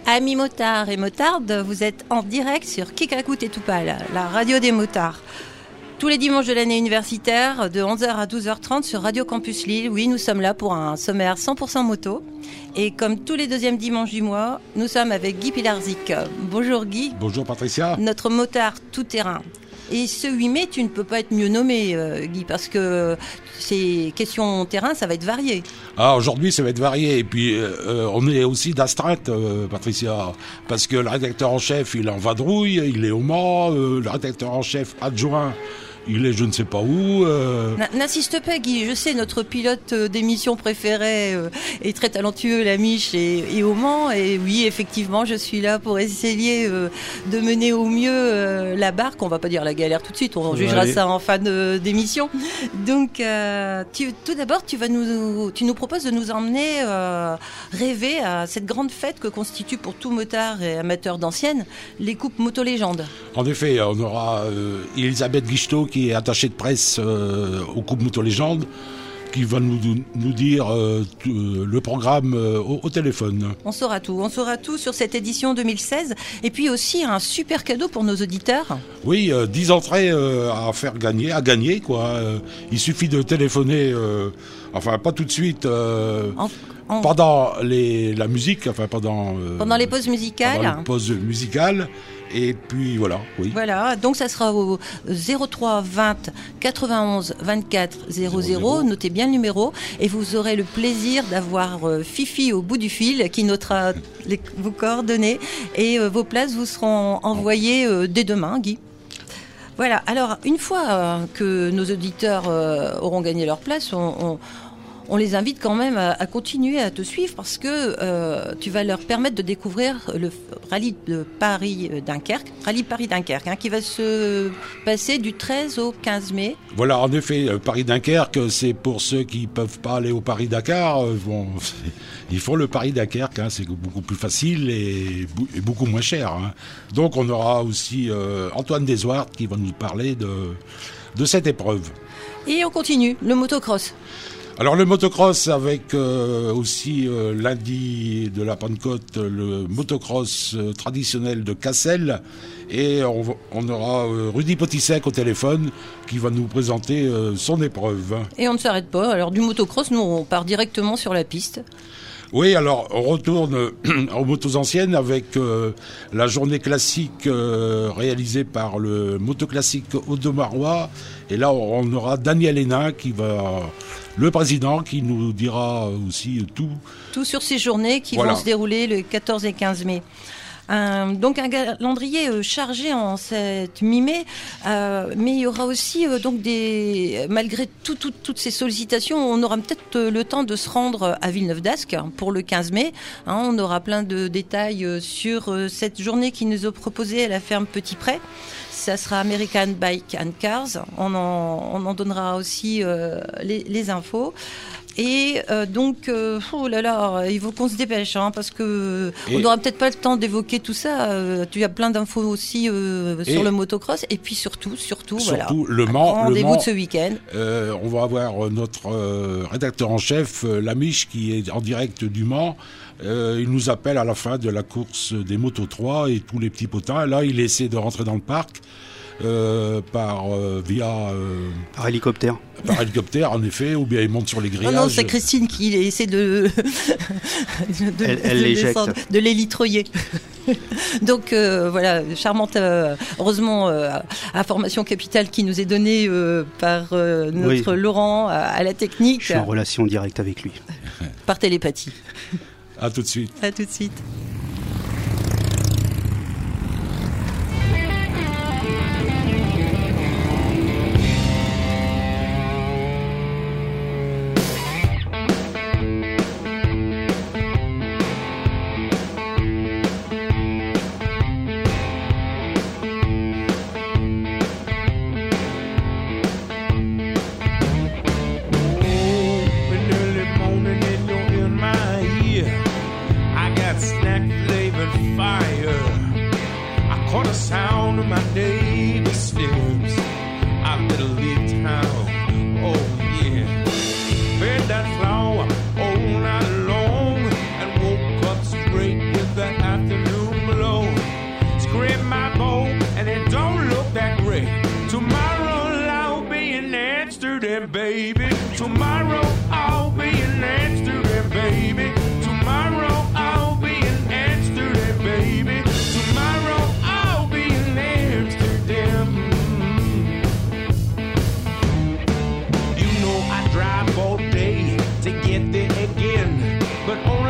Amis motards et motardes, vous êtes en direct sur Kikakout et Toupal, la radio des motards. Tous les dimanches de l'année universitaire, de 11h à 12h30 sur Radio Campus Lille. Oui, nous sommes là pour un sommaire 100% moto. Et comme tous les deuxièmes dimanches du mois, nous sommes avec Guy Pilarczyk. Bonjour Guy. Bonjour Patricia. Notre motard tout-terrain. Et ce 8 mai, tu ne peux pas être mieux nommé, Guy, parce que ces questions terrain, ça va être varié. Ah, aujourd'hui, ça va être varié. Et puis, on est aussi d'astreinte, Patricia, parce que le rédacteur en chef, il est en vadrouille, il est au Mans, le rédacteur en chef adjoint, il est je ne sais pas où. N'insiste pas, Guy. Je sais, notre pilote d'émission préféré est très talentueux, la Miche, et au Mans. Et oui, effectivement, je suis là pour essayer de mener au mieux la barque. On va pas dire la galère tout de suite, on jugera ça en fin d'émission. Donc, tout d'abord, tu nous proposes de nous emmener rêver à cette grande fête que constitue pour tout motard et amateur d'anciennes les coupes Moto Légende. En effet, on aura Elisabeth Guichetot, qui est attachée de presse aux Coupes Moto Légende, qui va nous dire le programme au téléphone. On saura tout sur cette édition 2016. Et puis aussi un super cadeau pour nos auditeurs. Oui, 10 entrées à gagner quoi. Il suffit de téléphoner, enfin pas tout de suite, pendant la musique, enfin pendant les pauses musicales. Pendant les pauses musicales. Et puis voilà, oui. Voilà, donc ça sera au 03 20 91 24 00. Notez bien le numéro et vous aurez le plaisir d'avoir Fifi au bout du fil qui notera vos coordonnées et vos places vous seront envoyées dès demain, Guy. Voilà, alors une fois que nos auditeurs auront gagné leur place, on les invite quand même à continuer à te suivre parce que tu vas leur permettre de découvrir le rallye de Paris-Dunkerque, qui va se passer du 13 au 15 mai. Voilà, en effet, Paris-Dunkerque, c'est pour ceux qui ne peuvent pas aller au Paris-Dakar. Ils font le Paris-Dunkerque, c'est beaucoup plus facile et beaucoup moins cher. Donc on aura aussi Antoine Desouart qui va nous parler de cette épreuve. Et on continue, le motocross. Alors le motocross avec aussi lundi de la Pentecôte, le motocross traditionnel de Cassel. Et on aura Rudy Potissek au téléphone qui va nous présenter son épreuve. Et on ne s'arrête pas. Alors du motocross, nous on part directement sur la piste. Oui, alors on retourne aux motos anciennes avec la journée classique réalisée par le motoclassique Audomarois. Et là, on aura Daniel Hénin le président, qui nous dira aussi tout sur ces journées qui vont se dérouler le 14 et 15 mai. Donc un calendrier chargé en cette mi-mai, mais il y aura aussi donc malgré toutes ces sollicitations, on aura peut-être le temps de se rendre à Villeneuve d'Ascq pour le 15 mai. On aura plein de détails sur cette journée qui nous est proposée à la ferme Petit Pré. Ça sera American Bike and Cars. On en donnera aussi les infos. Et donc, oh là là, il faut qu'on se dépêche, parce que on n'aura peut-être pas le temps d'évoquer tout ça. Tu as plein d'infos aussi sur le motocross. Et puis surtout voilà, le Mans. Rendez-vous de ce week-end. On va avoir notre rédacteur en chef, Lamiche, qui est en direct du Mans. Il nous appelle à la fin de la course des Moto 3 et tous les petits potins. Là, il essaie de rentrer dans le parc. Par hélicoptère. Par hélicoptère, en effet, ou bien il monte sur les grillages. Non, c'est Christine qui essaie de l'élitroyer. Donc voilà, charmante, heureusement, information capitale qui nous est donnée par notre Laurent à la technique. Je suis en relation directe avec lui. Par télépathie. À tout de suite. À tout de suite. That flower all night long and woke up straight with the afternoon.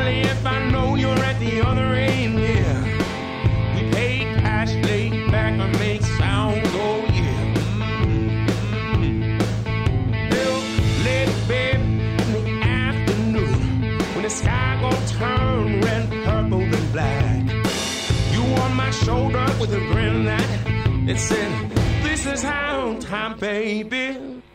Golly, if I know you're at the other end, yeah. We pay cash, lay back and make sound, oh yeah. Little late, babe, in the afternoon, when the sky gon' turn red, purple, and black. You on my shoulder with a grin that said, this is how time, baby.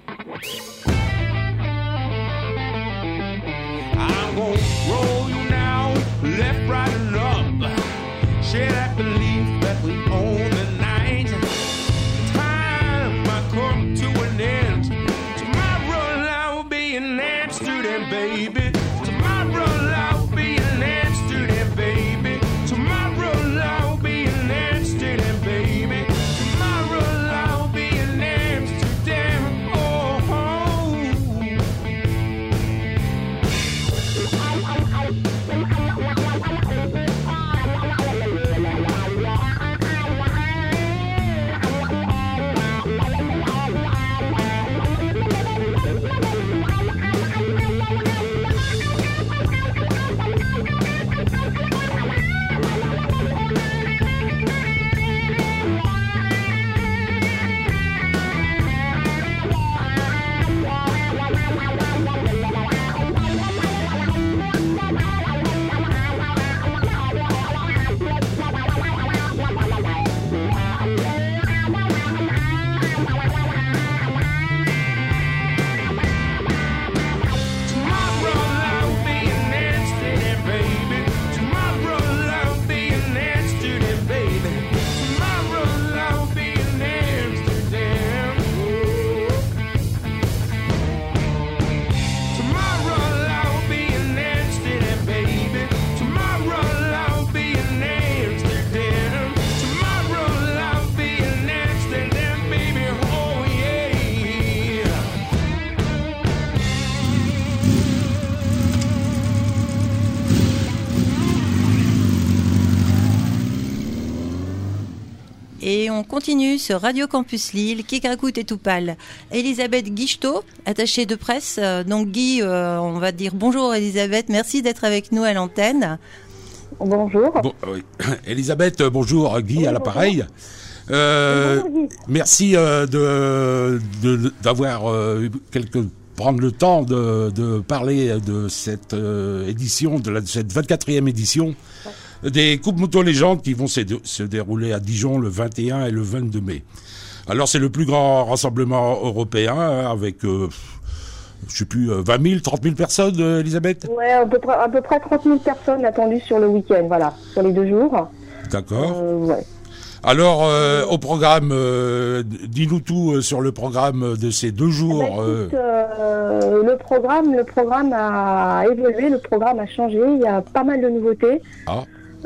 I'm gonna roll you now, left, right, and up. Share that belief that we own the night. Time might come to an end. Tomorrow I'll be in Amsterdam, baby. Tomorrow I'll be in Amsterdam, baby. Tomorrow I'll be in Amsterdam, baby. Tomorrow I'll be in Amsterdam. Oh, oh. Et on continue sur Radio Campus Lille, qui écoute et tout pâle. Elisabeth Guichetot, attachée de presse. Donc Guy, on va dire bonjour Elisabeth, merci d'être avec nous à l'antenne. Bonjour. Bon, oui. Elisabeth, bonjour, Guy oui, à l'appareil. Merci d'avoir prendre le temps de parler de cette édition, de cette 24e édition des Coupes Moto Légendes qui vont se dérouler à Dijon le 21 et le 22 mai. Alors c'est le plus grand rassemblement européen avec, je sais plus, 20 000, 30 000 personnes, Elisabeth ? Ouais, à peu près 30 000 personnes attendues sur le week-end, voilà, sur les 2 jours. D'accord. Ouais. Alors, au programme, dis-nous tout sur le programme de ces 2 jours. Écoute, le programme a évolué, le programme a changé, il y a pas mal de nouveautés. Ah.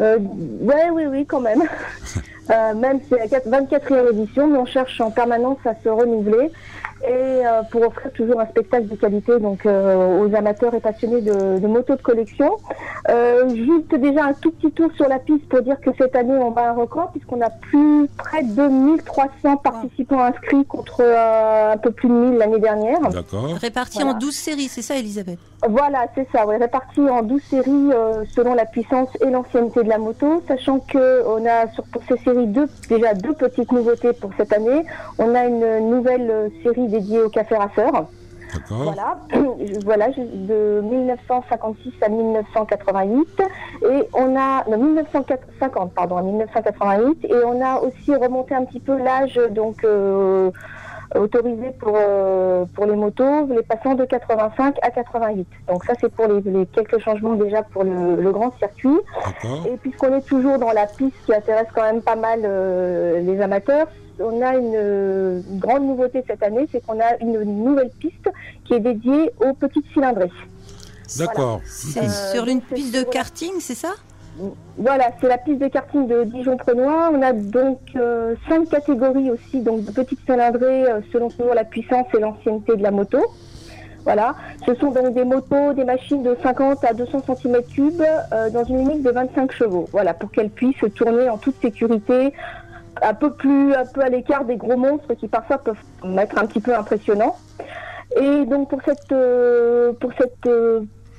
Oui, quand même. Même c'est la 24e édition, mais on cherche en permanence à se renouveler et pour offrir toujours un spectacle de qualité donc aux amateurs et passionnés de motos de collection. Juste déjà un tout petit tour sur la piste pour dire que cette année on bat un record puisqu'on a près de 1300 participants inscrits contre un peu plus de 1000 l'année dernière. D'accord. Répartis en 12 séries, c'est ça Elisabeth ? Voilà, c'est ça, ouais, répartis en 12 séries selon la puissance et l'ancienneté de la moto, sachant que on a pour ces séries déjà deux petites nouveautés pour cette année. On a une nouvelle série dédiée au café rasseur. D'accord. Voilà, de 1956 à 1988 et on a 1950 pardon, à 1988 et on a aussi remonté un petit peu l'âge donc autorisé pour les motos, les passant de 85 à 88. Donc ça c'est pour les quelques changements déjà pour le grand circuit. D'accord. Et puisqu'on est toujours dans la piste qui intéresse quand même pas mal les amateurs, on a une grande nouveauté cette année, c'est qu'on a une nouvelle piste qui est dédiée aux petites cylindrées. D'accord. Voilà. C'est sur une piste de karting, c'est ça ? Voilà, c'est la piste de karting de Dijon-Prenois. On a donc 5 catégories aussi, donc de petites cylindrées selon toujours la puissance et l'ancienneté de la moto. Voilà, ce sont donc des motos, des machines de 50 à 200 cm3 dans une limite de 25 chevaux. Voilà, pour qu'elles puissent tourner en toute sécurité, un peu à l'écart des gros monstres qui parfois peuvent être un petit peu impressionnants. Et donc pour cette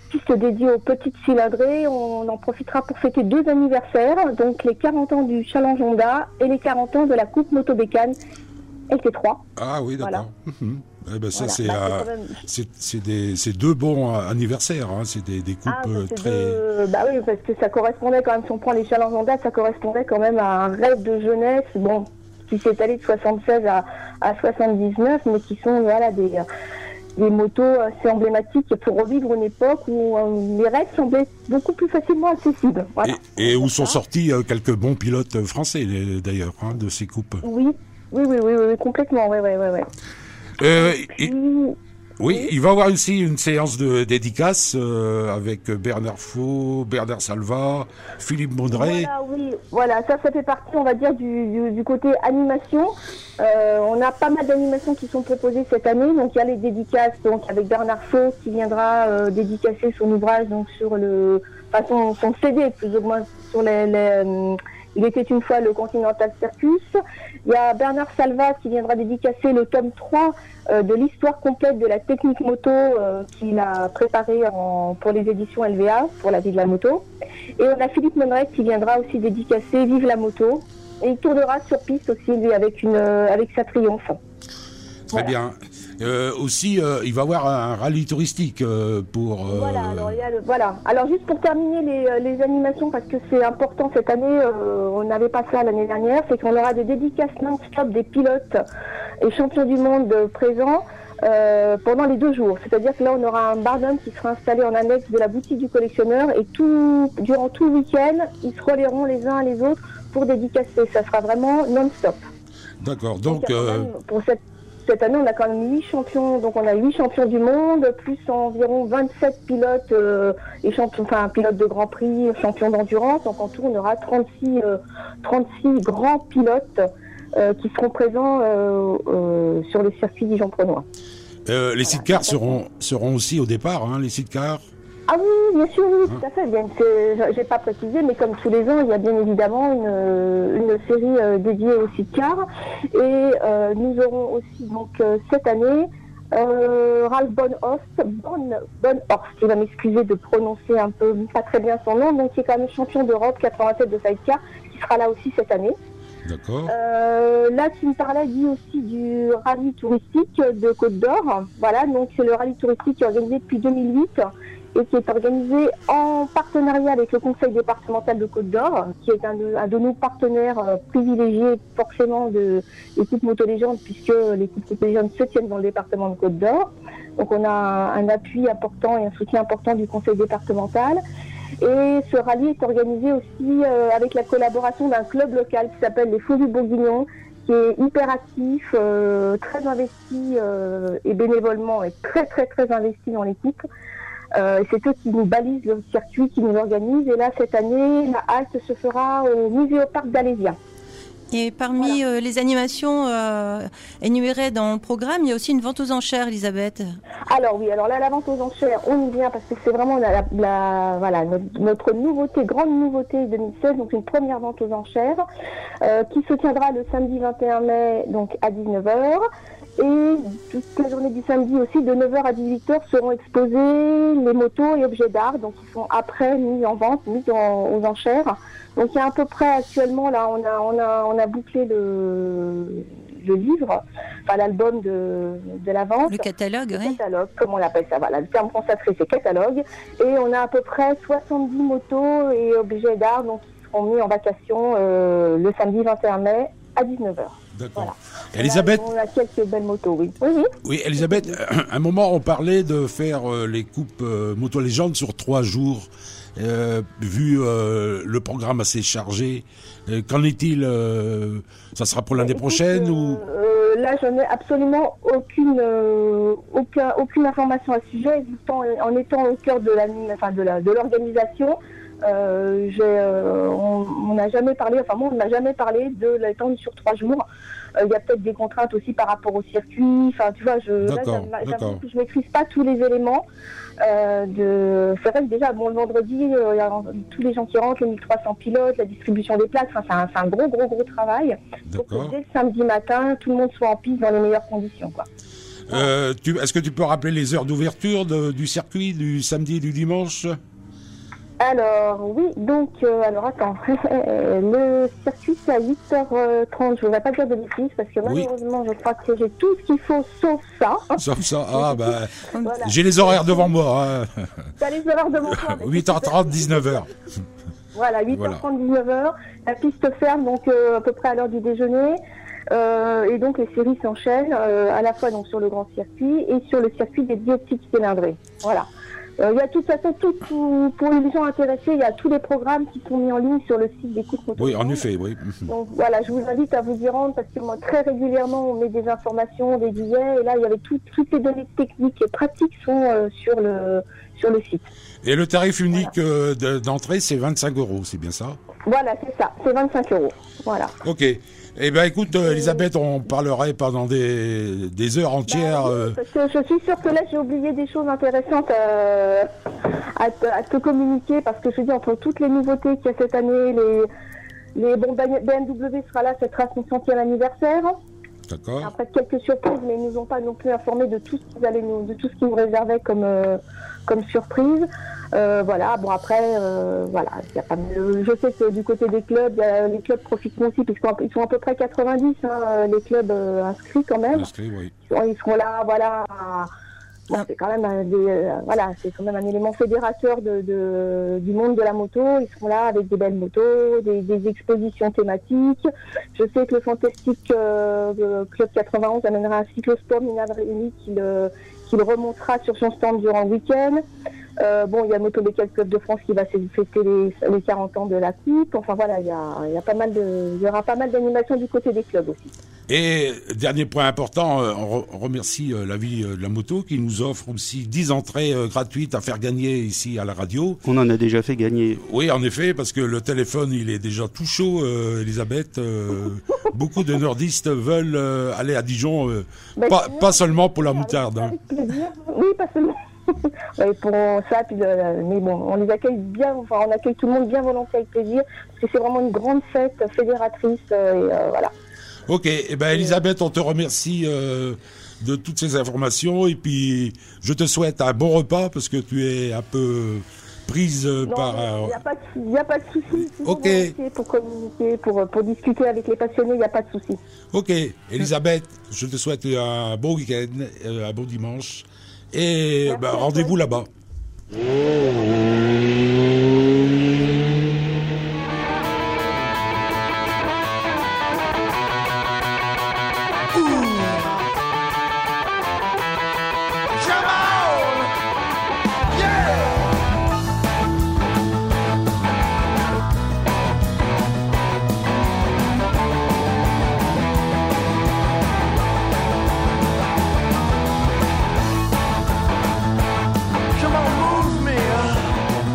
piste dédiée aux petites cylindrées. On en profitera pour fêter 2 anniversaires, donc les 40 ans du Challenge Honda et les 40 ans de la Coupe Moto Bécane LT3. Ah oui, d'accord. Voilà. Eh ben, ça, Voilà. c'est 2 bons anniversaires. Hein. C'est des coupes très. Bah oui, parce que ça correspondait quand même, si on prend les Challenges Honda, ça correspondait quand même à un rêve de jeunesse, bon, qui s'est allé de 76 à 79, mais qui sont des motos assez emblématiques pour revivre une époque où les raids semblaient beaucoup plus facilement accessibles. Voilà. Et où sont sortis quelques bons pilotes français, d'ailleurs, hein, de ces coupes. Oui, complètement, ouais. Oui, il va y avoir aussi une séance de dédicace avec Bernard Faux, Bernard Salva, Philippe Baudret. Voilà, ça fait partie, on va dire, du côté animation. On a pas mal d'animations qui sont proposées cette année. Donc il y a les dédicaces, donc avec Bernard Faux qui viendra dédicacer son ouvrage, donc sur son CD plus ou moins sur il était une fois le Continental Circus. Il y a Bernard Salva qui viendra dédicacer le tome 3 de l'histoire complète de la technique moto qu'il a préparé pour les éditions LVA, pour la vie de la moto. Et on a Philippe Monrec qui viendra aussi dédicacer Vive la moto. Et il tournera sur piste aussi, lui, avec sa Triomphe. Très bien. Aussi, il va y avoir un rallye touristique pour... Voilà. Alors, juste pour terminer les animations, parce que c'est important cette année, on n'avait pas ça l'année dernière, c'est qu'on aura des dédicaces non-stop des pilotes et champions du monde présents pendant les 2 jours. C'est-à-dire que là, on aura un barnum qui sera installé en annexe de la boutique du collectionneur et durant tout le week-end, ils se relayeront les uns les autres pour dédicacer. Ça sera vraiment non-stop. D'accord. Donc pour cette année, on a quand même 8 champions. Donc, on a 8 champions du monde, plus environ 27 pilotes et pilotes de Grand Prix, champions d'endurance. Donc, en tout, on aura 36 grands pilotes qui seront présents sur le circuit Dijon-Prenois. Les sidecars seront aussi au départ, hein, les sidecars. Ah oui, bien sûr, oui, tout à fait. J'ai pas précisé, mais comme tous les ans, il y a bien évidemment une série dédiée aux sidecars. Et nous aurons aussi donc cette année Ralph Bonhorst, il va m'excuser de prononcer un peu pas très bien son nom, donc qui est quand même champion d'Europe 87 de sidecar, qui sera là aussi cette année. D'accord. Là, tu me parlais dit aussi du rallye touristique de Côte d'Or. Voilà, donc c'est le rallye touristique qui est organisé depuis 2008 et qui est organisé en partenariat avec le Conseil départemental de Côte d'Or, qui est un de nos partenaires privilégiés forcément de l'équipe Moto Légende, puisque l'équipe Moto Légende se tient dans le département de Côte d'Or. Donc on a un appui important et un soutien important du Conseil départemental. Et ce rallye est organisé aussi avec la collaboration d'un club local qui s'appelle les Folies Bourguignon, qui est hyper actif, très investi et bénévolement et très très très investi dans l'équipe. C'est eux qui nous balisent le circuit, qui nous organisent. Et là, cette année, la halte se fera au Muséoparc d'Alésia. Et parmi les animations énumérées dans le programme, il y a aussi une vente aux enchères, Elisabeth. Alors oui, alors là, la vente aux enchères, on y vient parce que c'est vraiment notre nouveauté, grande nouveauté 2016, donc une première vente aux enchères qui se tiendra le samedi 21 mai donc à 19h. Et toute la journée du samedi aussi, de 9h à 18h, seront exposés les motos et objets d'art, donc qui sont après mis en vente, mis aux enchères. Donc il y a à peu près actuellement, là, on a bouclé le livre, enfin l'album de la vente. Le catalogue, oui. Le catalogue, comme on l'appelle ça, voilà. Le terme consacré, c'est catalogue. Et on a à peu près 70 motos et objets d'art, donc qui seront mis en vacation le samedi 21 mai à 19h. D'accord. Voilà. Elisabeth, on a quelques belles motos, oui. Oui, Elisabeth, à un moment, on parlait de faire les coupes Moto Légende sur 3 jours, vu le programme assez chargé. Qu'en est-il ça sera pour l'année prochaine ou Là, je n'ai absolument aucune information à ce sujet, en étant au cœur de l'organisation. On n'a jamais parlé, moi on n'a jamais parlé de l'étendre sur 3 jours. Il y a peut-être des contraintes aussi par rapport au circuit. Enfin, tu vois, j'avoue que je maîtrise pas tous les éléments. C'est vrai que déjà, le vendredi, il y a tous les gens qui rentrent, les 1300 pilotes, la distribution des places. Enfin, c'est un gros travail. Pour que dès le samedi matin, tout le monde soit en piste dans les meilleures conditions, quoi. Est-ce que tu peux rappeler les heures d'ouverture du circuit du samedi et du dimanche? Alors, oui, donc, alors attends, le circuit c'est à 8h30, je ne voudrais pas dire de bêtises parce que malheureusement je crois que j'ai tout ce qu'il faut sauf ça. Sauf ça, ah bah, Voilà. j'ai les horaires devant moi. Hein. Tu as les horaires devant toi. 8h30, 19h. Voilà, 8h30, 19h, la piste ferme donc à peu près à l'heure du déjeuner. Et donc les séries s'enchaînent à la fois donc sur le grand circuit et sur le circuit des dioptiques cylindrées. Voilà. Il y a de toute façon, pour les gens intéressés, il y a tous les programmes qui sont mis en ligne sur le site d'Écoute Moto. Oui, en effet, oui. Donc voilà, je vous invite à vous y rendre parce que moi, très régulièrement, on met des informations, des billets, et là, il y avait toutes les données techniques et pratiques sont sur le site. Et le tarif unique d'entrée, c'est 25 €, c'est bien ça? Voilà, c'est ça, c'est 25 €. Voilà. Ok. Eh bien, écoute, Elisabeth, on parlerait pendant des heures entières. Parce que je suis sûre que là, j'ai oublié des choses intéressantes à te communiquer, parce que je dis, entre toutes les nouveautés qu'il y a cette année, BMW sera là, cette sera son 100e anniversaire. D'accord. Après quelques surprises, mais ils nous ont pas non plus informé de tout ce qu'ils nous réservaient comme surprise. Voilà. Bon après, voilà. Y a pas, je sais que du côté des clubs, les clubs profitent aussi puisqu'ils sont à peu près 90 les clubs inscrits quand même. Inscrits, oui. Ils seront là, voilà. Bon, c'est quand même c'est quand même un élément fédérateur du monde de la moto. Ils seront là avec des belles motos, des expositions thématiques. Je sais que le fantastique Club 91 amènera un cyclosport Minavrini qu'il remontera sur son stand durant le week-end. Bon, il y a Moto Bécale Club de France qui va fêter les 40 ans de la coupe. Enfin voilà, il y aura pas mal d'animations du côté des clubs aussi. Et dernier point important, on remercie la Vie de la Moto qui nous offre aussi 10 entrées gratuites à faire gagner ici à la radio. On en a déjà fait gagner. Oui, en effet, parce que le téléphone, il est déjà tout chaud, Elisabeth. Beaucoup de nordistes veulent aller à Dijon, pas seulement pour la moutarde. Hein. Avec plaisir. Oui, pas seulement. Ouais, pour ça, mais bon, on les accueille bien, enfin, on accueille tout le monde bien volontiers avec plaisir, parce que c'est vraiment une grande fête fédératrice, voilà. Ok, eh ben Elisabeth, on te remercie de toutes ces informations et puis je te souhaite un bon repas parce que tu es un peu prise par... Il n'y a pas de souci. Ok. Pour communiquer, pour discuter avec les passionnés, il n'y a pas de souci. Ok, Elisabeth, je te souhaite un bon week-end, un bon dimanche et rendez-vous là-bas. Come on, move me.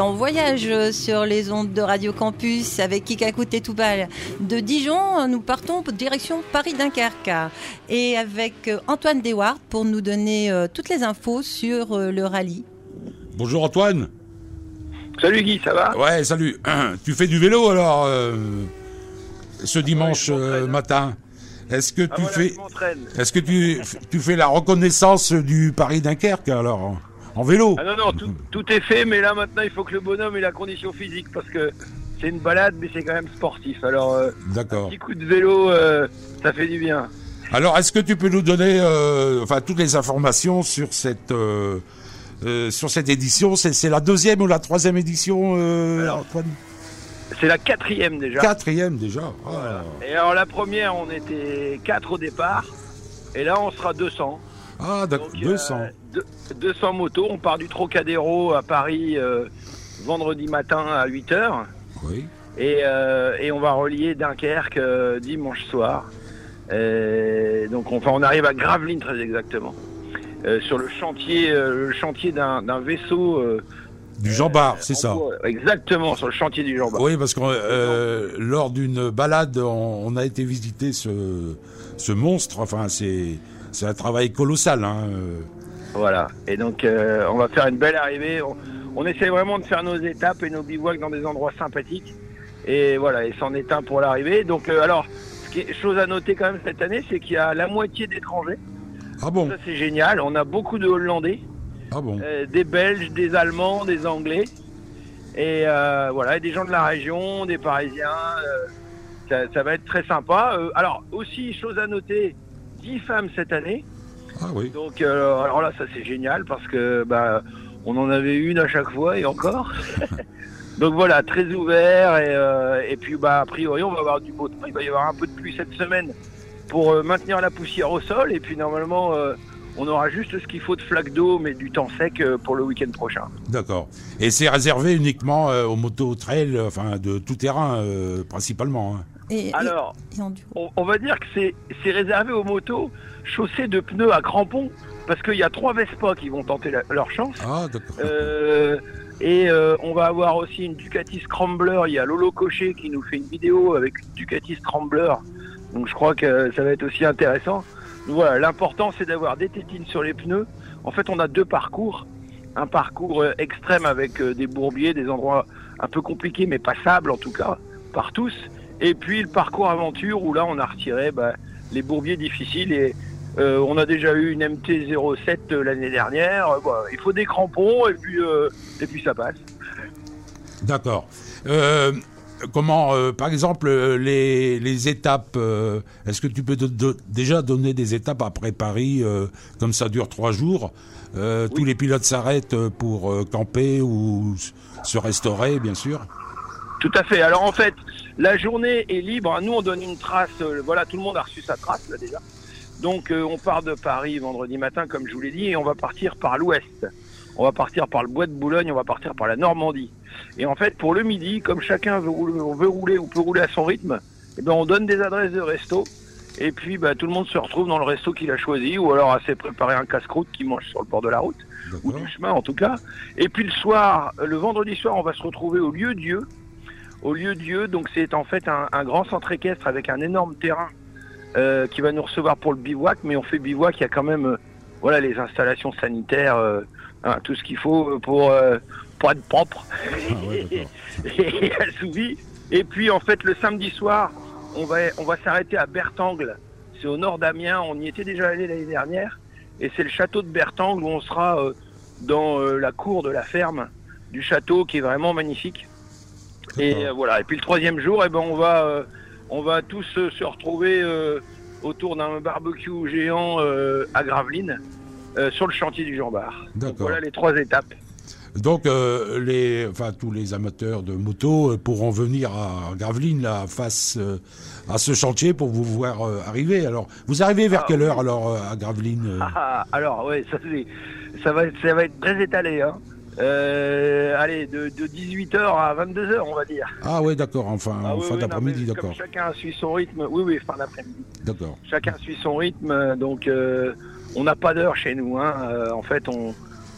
en voyage sur les ondes de Radio Campus avec Kikakout et Toubal. De Dijon, nous partons direction Paris-Dunkerque et avec Antoine Dewar pour nous donner toutes les infos sur le rallye. Bonjour Antoine. Salut Guy, ça va? Ouais, salut. Tu fais du vélo alors ce dimanche matin? Est-ce que tu fais la reconnaissance du Paris-Dunkerque alors en vélo? Ah non, tout est fait, mais là maintenant il faut que le bonhomme ait la condition physique parce que c'est une balade, mais c'est quand même sportif. Alors, d'accord. Un petit coup de vélo, ça fait du bien. Alors, est-ce que tu peux nous donner toutes les informations sur cette édition? C'est la 2e ou la 3e édition, Antoine? C'est la 4e déjà. 4e déjà. Ah. Voilà. Et alors la première, on était 4 au départ, et là on sera 200. Ah d'accord, 200. 200 motos, on part du Trocadéro à Paris vendredi matin à 8h. Oui. Et on va relier Dunkerque dimanche soir. Donc on arrive à Gravelines très exactement. Sur le chantier d'un vaisseau... du Jean Bart, c'est ça. Exactement, sur le chantier du Jean Bart. Oui, parce que lors d'une balade, on a été visiter ce monstre. Enfin, c'est un travail colossal. Hein. Voilà. Et donc, on va faire une belle arrivée. On essaie vraiment de faire nos étapes et nos bivouacs dans des endroits sympathiques. Et voilà, et c'en est un pour l'arrivée. Donc, alors, chose à noter quand même cette année, c'est qu'il y a la moitié d'étrangers. Ah bon? Ça, c'est génial. On a beaucoup de Hollandais. Ah bon? Des Belges, des Allemands, des Anglais. Et voilà, et des gens de la région, des Parisiens. Ça va être très sympa. Alors, aussi, chose à noter, 10 femmes cette année. Ah oui. Donc, alors là, ça, c'est génial parce que on en avait une à chaque fois et encore. Donc voilà, très ouvert et puis a priori on va avoir du beau temps. Il va y avoir un peu de pluie cette semaine pour maintenir la poussière au sol et puis normalement on aura juste ce qu'il faut de flaques d'eau mais du temps sec pour le week-end prochain. D'accord. Et c'est réservé uniquement aux motos trail, enfin de tout terrain principalement. Hein. Alors, on va dire que c'est réservé aux motos chaussées de pneus à crampons parce qu'il y a 3 Vespa qui vont tenter leur chance. Ah d'accord. Et on va avoir aussi une Ducati Scrambler. Il y a Lolo Cochet qui nous fait une vidéo avec une Ducati Scrambler. Donc je crois que ça va être aussi intéressant. Donc voilà, l'important c'est d'avoir des tétines sur les pneus. En fait, on a 2 parcours. Un parcours extrême avec des bourbiers, des endroits un peu compliqués mais passables en tout cas par tous. Et puis le parcours aventure où là on a retiré les bourbiers difficiles et on a déjà eu une MT-07 l'année dernière. Il faut des crampons et puis ça passe. D'accord. Comment, par exemple, les étapes, est-ce que tu peux déjà donner des étapes après Paris, comme ça dure 3 jours, oui. Tous les pilotes s'arrêtent pour camper ou se restaurer, bien sûr. Tout à fait. Alors en fait, la journée est libre. Nous, on donne une trace. Voilà, tout le monde a reçu sa trace là déjà. Donc on part de Paris vendredi matin, comme je vous l'ai dit, et on va partir par l'ouest. On va partir par le Bois de Boulogne, on va partir par la Normandie. Et en fait, pour le midi, comme chacun veut rouler ou peut rouler à son rythme, on donne des adresses de resto. Et puis tout le monde se retrouve dans le resto qu'il a choisi, ou alors s'est préparé un casse-croûte qu'il mange sur le bord de la route, ou du chemin en tout cas. Et puis le vendredi soir, on va se retrouver au Lieu-Dieu. Au Lieu-Dieu, donc c'est en fait un grand centre équestre avec un énorme terrain qui va nous recevoir pour le bivouac, mais on fait bivouac, il y a quand même les installations sanitaires, tout ce qu'il faut pour être propre et assouvi. Et puis en fait le samedi soir, on va s'arrêter à Bertangles, c'est au nord d'Amiens, on y était déjà allé l'année dernière, et c'est le château de Bertangles où on sera dans la cour de la ferme du château qui est vraiment magnifique. Et voilà. Et puis le 3e jour, on va tous se retrouver autour d'un barbecue géant à Gravelines, sur le chantier du Jean Bart. Donc, voilà les 3 étapes. Donc tous les amateurs de moto pourront venir à Gravelines là, face à ce chantier pour vous voir arriver. Alors, vous arrivez vers quelle heure alors à Gravelines Alors ouais, ça va être très étalé, hein. Allez, de 18h à 22h, on va dire. Ah ouais, d'accord, fin d'après-midi, d'accord. Comme chacun suit son rythme, oui, fin d'après-midi. D'accord. Chacun suit son rythme, donc on n'a pas d'heure chez nous, hein. En fait,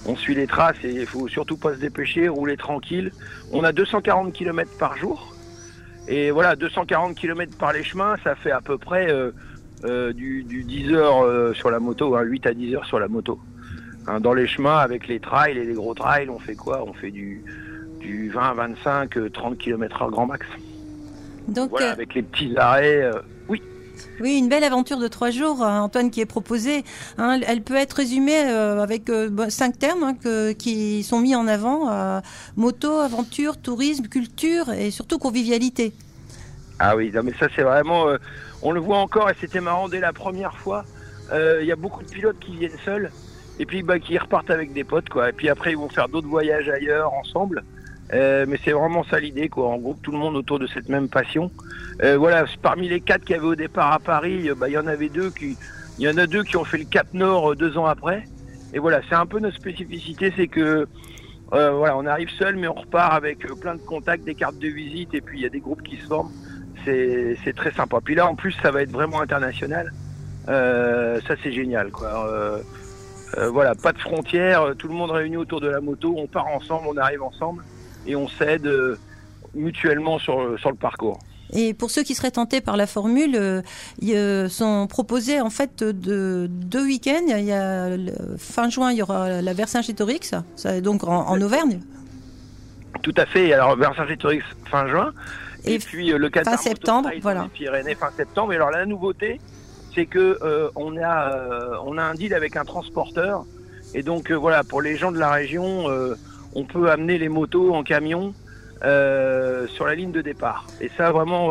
On suit les traces et il faut surtout pas se dépêcher, rouler tranquille. On a 240 km par jour. Et voilà, 240 km par les chemins, ça fait à peu près du 10 heures sur la moto, 8 à 10 heures sur la moto. Dans les chemins, avec les trails et les gros trails, on fait quoi? On fait du 20, 25, 30 km/h grand max. Donc, voilà, avec les petits arrêts, oui. Oui, une belle aventure de 3 jours, Antoine, qui est proposée. Elle peut être résumée avec 5 termes qui sont mis en avant. Moto, aventure, tourisme, culture et surtout convivialité. Ah oui, non, mais ça c'est vraiment... on le voit encore et c'était marrant dès la première fois. Il y a beaucoup de pilotes qui viennent seuls et puis qui repartent avec des potes, quoi. Et puis après ils vont faire d'autres voyages ailleurs ensemble. Mais c'est vraiment ça l'idée, quoi. En groupe, tout le monde autour de cette même passion. Voilà, parmi les 4 qu'il y avait au départ à Paris, il y en avait 2 il y en a 2 qui ont fait le Cap Nord 2 ans après. Et voilà, c'est un peu notre spécificité, c'est que voilà, on arrive seul, mais on repart avec plein de contacts, des cartes de visite, et puis il y a des groupes qui se forment. C'est très sympa. Puis là, en plus, ça va être vraiment international. Ça, c'est génial, quoi. Voilà, pas de frontières, tout le monde réuni autour de la moto, on part ensemble, on arrive ensemble. Et on s'aide mutuellement sur le parcours. Et pour ceux qui seraient tentés par la formule, sont proposés en fait de 2 week-ends. Il y a fin juin, il y aura la Vercingétorix, donc en Auvergne. Tout à fait. Alors Vercingétorix fin juin, et puis le 4 fin septembre, voilà. Les Pyrénées fin septembre. Et alors la nouveauté, c'est que on a un deal avec un transporteur, et donc voilà, pour les gens de la région. On peut amener les motos en camion sur la ligne de départ. Et ça, vraiment,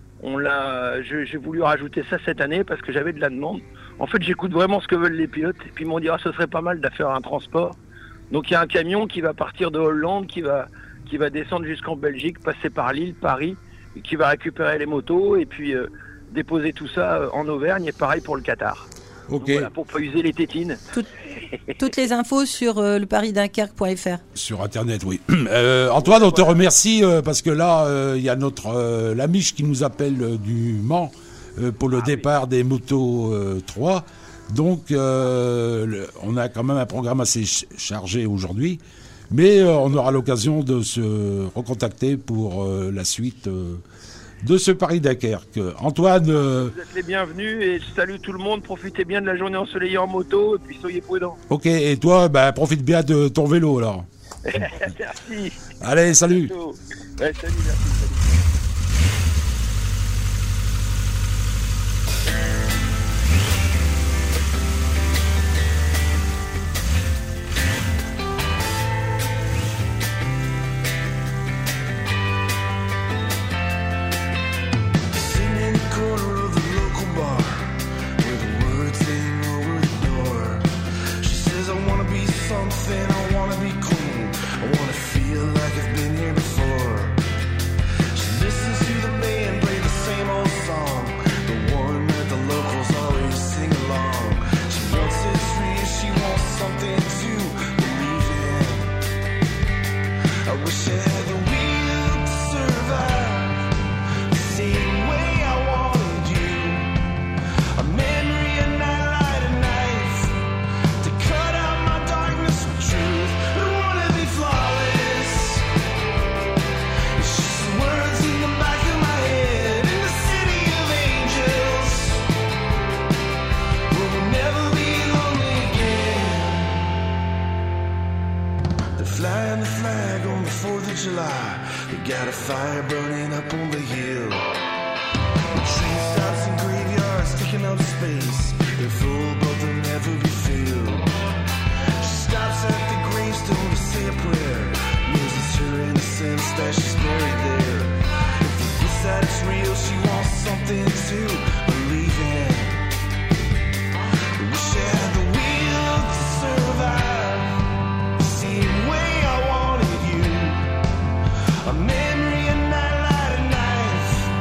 j'ai voulu rajouter ça cette année parce que j'avais de la demande. En fait, j'écoute vraiment ce que veulent les pilotes. Et puis ils m'ont dit, ce serait pas mal de faire un transport. Donc il y a un camion qui va partir de Hollande, qui va descendre jusqu'en Belgique, passer par Lille, Paris, et qui va récupérer les motos et puis déposer tout ça en Auvergne. Et pareil pour le Qatar. Ok. Donc, voilà, pour pas user les tétines. Toutes les infos sur leparisdunkerque.fr. Sur Internet, oui. Antoine, on te remercie parce que là, il y a notre Lamiche qui nous appelle du Mans pour le départ des motos 3. Donc, on a quand même un programme assez chargé aujourd'hui. Mais on aura l'occasion de se recontacter pour la suite de ce Paris-Dunkerque. Antoine... Vous êtes les bienvenus et je salue tout le monde. Profitez bien de la journée ensoleillée en moto et puis soyez prudents. Ok, et toi, profite bien de ton vélo alors. Merci. Allez, salut. Ouais, salut, merci. A memory, a night, light, a knife.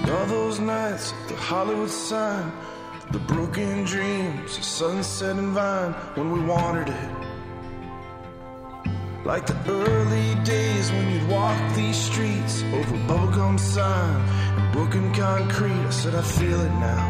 All those nights at the Hollywood sign, the broken dreams, the sunset and vine, when we wanted it. Like the early days when you'd walk these streets over bubblegum sign and broken concrete. I said I feel it now.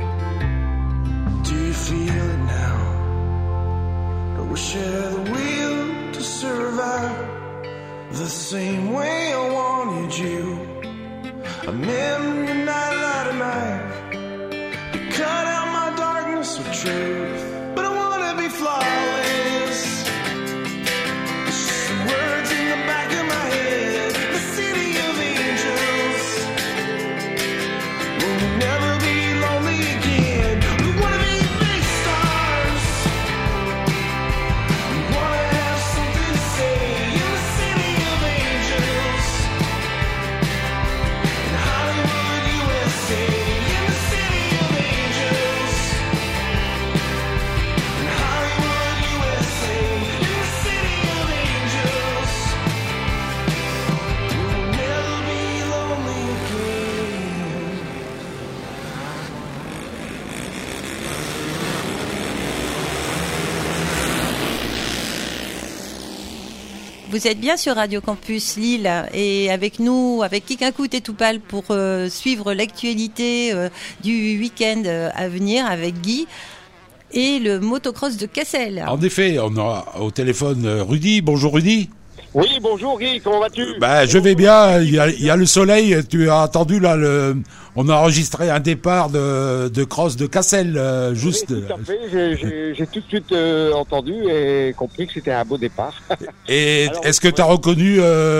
Do you feel it now? That we share the wheel to survive the same way I wanted you. A memory night, light of night, to cut out my darkness with truth. But I wanna be flawless. It's just some words in the back of my head. The city of angels. We'll never be lonely again. We wanna be big stars. We wanna have something to say in the city of angels. In Hollywood, USA, in the city of angels. In Hollywood, USA, in the city of angels. We will never be lonely again. Vous êtes bien sur Radio Campus Lille et avec nous, avec Kikakout et Toupal pour suivre l'actualité du week-end à venir avec Guy et le motocross de Cassel. En effet, on a au téléphone Rudy. Bonjour Rudy. Oui, bonjour Guy, comment vas-tu? Je vais bien, il y a le soleil, tu as entendu là, on a enregistré un départ de cross de Cassel, juste. Oui, tout à fait, j'ai tout de suite entendu et compris que c'était un beau départ. Et alors, est-ce que tu as reconnu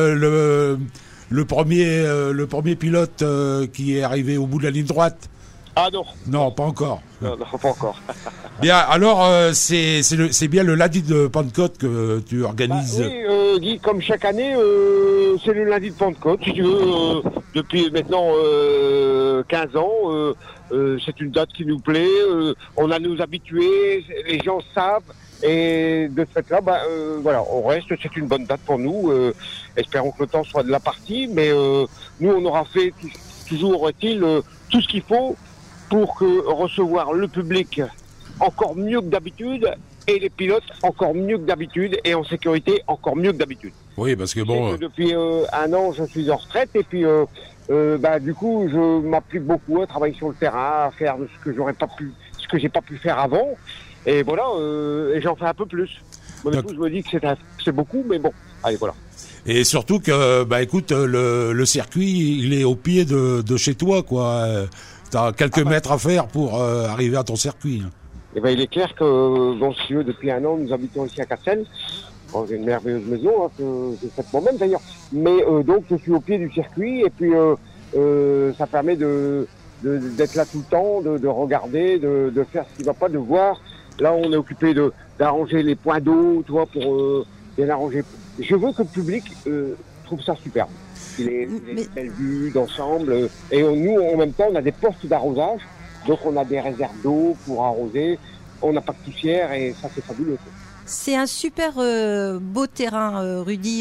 le premier pilote qui est arrivé au bout de la ligne droite? Ah non. Non, pas encore. Non, pas encore. Bien, alors c'est bien le lundi de Pentecôte que tu organises. Oui, Guy, comme chaque année, c'est le lundi de Pentecôte, si tu veux, depuis maintenant 15 ans. C'est une date qui nous plaît, on a nos habitués, les gens savent. Et de ce fait-là, voilà, on reste, c'est une bonne date pour nous. Espérons que le temps soit de la partie, mais nous, on aura fait toujours est-il tout ce qu'il faut pour recevoir le public encore mieux que d'habitude et les pilotes encore mieux que d'habitude et en sécurité encore mieux que d'habitude. Oui, parce que bon... depuis un an, je suis en retraite et puis du coup, je m'applique beaucoup à travailler sur le terrain, à faire ce que j'ai pas pu faire avant. Et voilà, et j'en fais un peu plus. Bon, du coup, je me dis que c'est beaucoup, mais bon, allez, voilà. Et surtout que, écoute, le circuit, il est au pied de chez toi, quoi. T'as quelques mètres à faire pour arriver à ton circuit. Et il est clair que, bon, si tu veux, depuis un an, nous habitons ici à Cassel. Bon, j'ai une merveilleuse maison, que j'ai faite moi-même d'ailleurs. Mais donc, je suis au pied du circuit, et puis ça permet d'être là tout le temps, de regarder, de faire ce qui va pas, de voir. Là, on est occupé d'arranger les points d'eau, tu vois, pour bien arranger. Je veux que le public trouve ça superbe. Les belles vues d'ensemble. Et nous, en même temps, on a des postes d'arrosage. Donc, on a des réserves d'eau pour arroser. On n'a pas de poussière et ça, c'est fabuleux. C'est un super beau terrain, Rudy,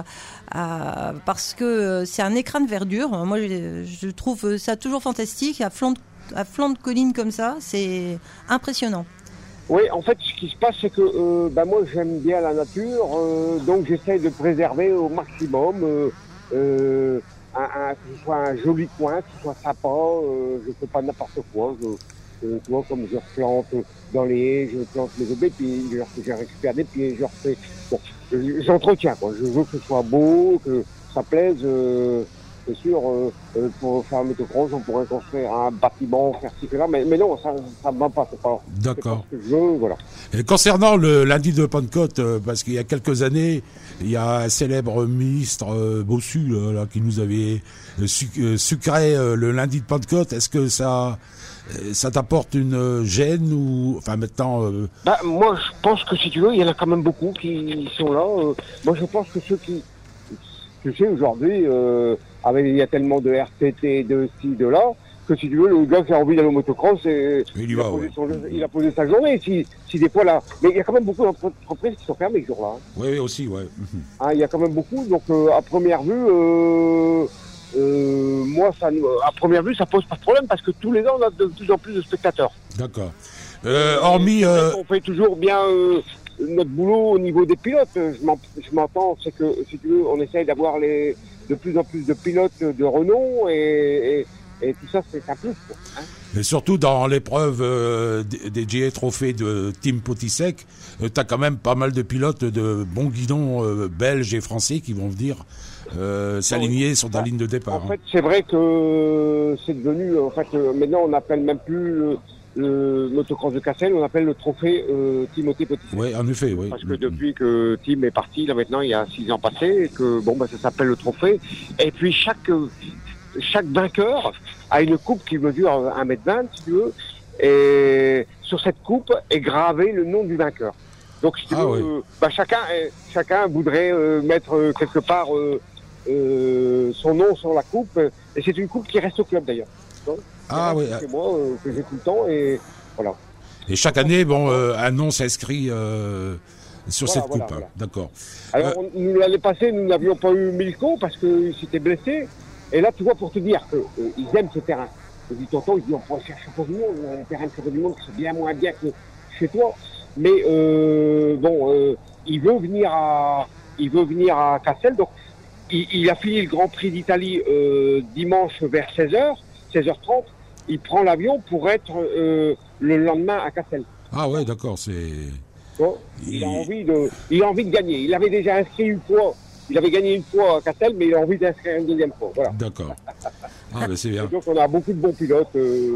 parce que c'est un écrin de verdure. Moi, je trouve ça toujours fantastique. À flanc de colline comme ça, c'est impressionnant. Oui, en fait, ce qui se passe, c'est que moi, j'aime bien la nature, donc j'essaie de préserver au maximum que ce soit un joli coin, que ce soit sympa. Je fais pas n'importe quoi. Tu vois, comme je replante dans les haies, je plante les aubépines, je récupère des pieds, je refais. Bon, j'entretiens, quoi. Je veux que ce soit beau, que ça plaise. C'est sûr, pour faire un motocross, on pourrait construire un bâtiment, faire ci, là, mais non, ça ne va pas, c'est pas. D'accord. C'est pas ce que je veux, voilà. Et concernant le lundi de Pentecôte, parce qu'il y a quelques années, il y a un célèbre ministre bossu là, qui nous avait sucré le lundi de Pentecôte. Est-ce que ça t'apporte une gêne ou enfin maintenant moi, je pense que si tu veux, il y en a quand même beaucoup qui sont là. Moi, je pense que ceux qui, tu sais, aujourd'hui, il y a tellement de RTT, de ci, de là, que si tu veux, le gars qui a envie d'aller au motocross, il a posé sa journée. Si des fois là, mais il y a quand même beaucoup d'entreprises qui sont fermées ce jour-là. Oui, aussi, ouais. Il y a quand même beaucoup. Donc à première vue, moi, à première vue, ça pose pas de problème parce que tous les ans, on a de plus en plus de spectateurs. D'accord. Hormis... On fait toujours bien notre boulot au niveau des pilotes. Je m'entends, c'est que, si tu veux, on essaye d'avoir de plus en plus de pilotes de renom et tout ça, c'est un plus. Hein. Mais surtout dans l'épreuve des GA Trophées de Team Potisek, tu as quand même pas mal de pilotes de bons guidons belges et français qui vont venir s'aligner sur la ligne de départ. En fait, c'est vrai que c'est devenu... maintenant, on n'appelle même plus le motocross de Cassel, on appelle le trophée Timothée Potisek. Oui, en effet, oui. Parce que depuis que Tim est parti, là maintenant, il y a 6 ans passés, et que ça s'appelle le trophée. Et puis chaque vainqueur a une coupe qui mesure 1m20, si tu veux, et sur cette coupe est gravé le nom du vainqueur. Donc, si tu veux, chacun voudrait mettre quelque part son nom sur la coupe, et c'est une coupe qui reste au club d'ailleurs. Donc, c'est moi que j'ai tout le temps, et voilà. Et chaque année, un nom s'inscrit sur cette coupe. Voilà. D'accord. Alors, l'année passée, nous n'avions pas eu Milko parce qu'il s'était blessé. Et là, tu vois, pour te dire qu'ils aiment ce terrain. Je dis, tonton, on pourrait faire champion du monde, un terrain de champion du monde, c'est bien moins bien que chez toi. Mais il veut venir à Cassel. Donc, il a fini le Grand Prix d'Italie dimanche vers 16h30. Il prend l'avion pour être le lendemain à Cassel. Ah ouais, d'accord, c'est... Bon, il a envie de gagner. Il avait déjà inscrit une fois. Il avait gagné une fois à Cassel, mais il a envie d'inscrire une deuxième fois. Voilà. D'accord. Ah, ben c'est bien. Et donc on a beaucoup de bons pilotes,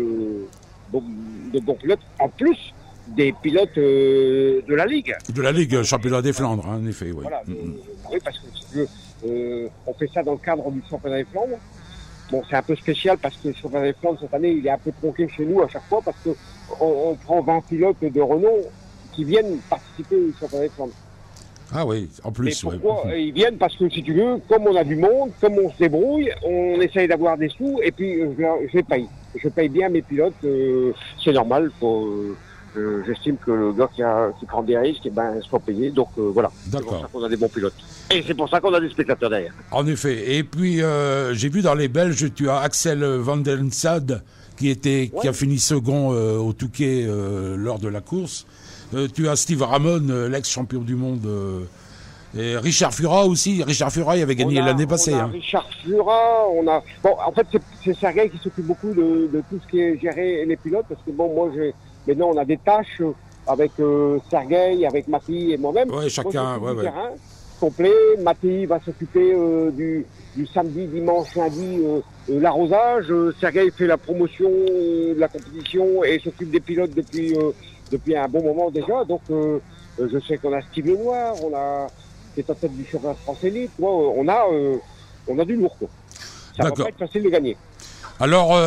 en plus des pilotes de la Ligue. De la Ligue, championnat des Flandres, en effet, oui. Voilà, oui, parce que si tu veux, on fait ça dans le cadre du championnat des Flandres. Bon, c'est un peu spécial parce que le championnat des Flandres cette année, il est un peu tronqué chez nous à chaque fois parce que on prend 20 pilotes de renom qui viennent participer au championnat des Flandres. Ah oui, en plus. Mais pourquoi ils viennent? Parce que si tu veux, comme on a du monde, comme on se débrouille, on essaye d'avoir des sous et puis je paye. Je paye bien mes pilotes, c'est normal. J'estime que le gars qui prend des risques, soit payé. Donc voilà. D'accord. C'est pour ça qu'on a des bons pilotes. Et c'est pour ça qu'on a des spectateurs derrière. En effet. Et puis j'ai vu dans les Belges, tu as Axel Van den Sade qui a fini second au Touquet lors de la course. Tu as Steve Ramon, l'ex-champion du monde, et Richard Fura aussi. Richard Fura, il avait gagné l'année passée. Richard Fura, en fait, c'est Sergei qui s'occupe beaucoup de tout ce qui est géré les pilotes, parce que maintenant on a des tâches avec Sergei, avec Mati et moi-même. Ouais, chacun, terrain complet. Mati va s'occuper du samedi, dimanche, lundi, l'arrosage. Sergei fait la promotion de la compétition et s'occupe des pilotes depuis un bon moment déjà, donc je sais qu'on a Steve Lenoir, qui est en tête du championnat de France Élite, on a du lourd, quoi. Ça va pas être facile de gagner. Alors,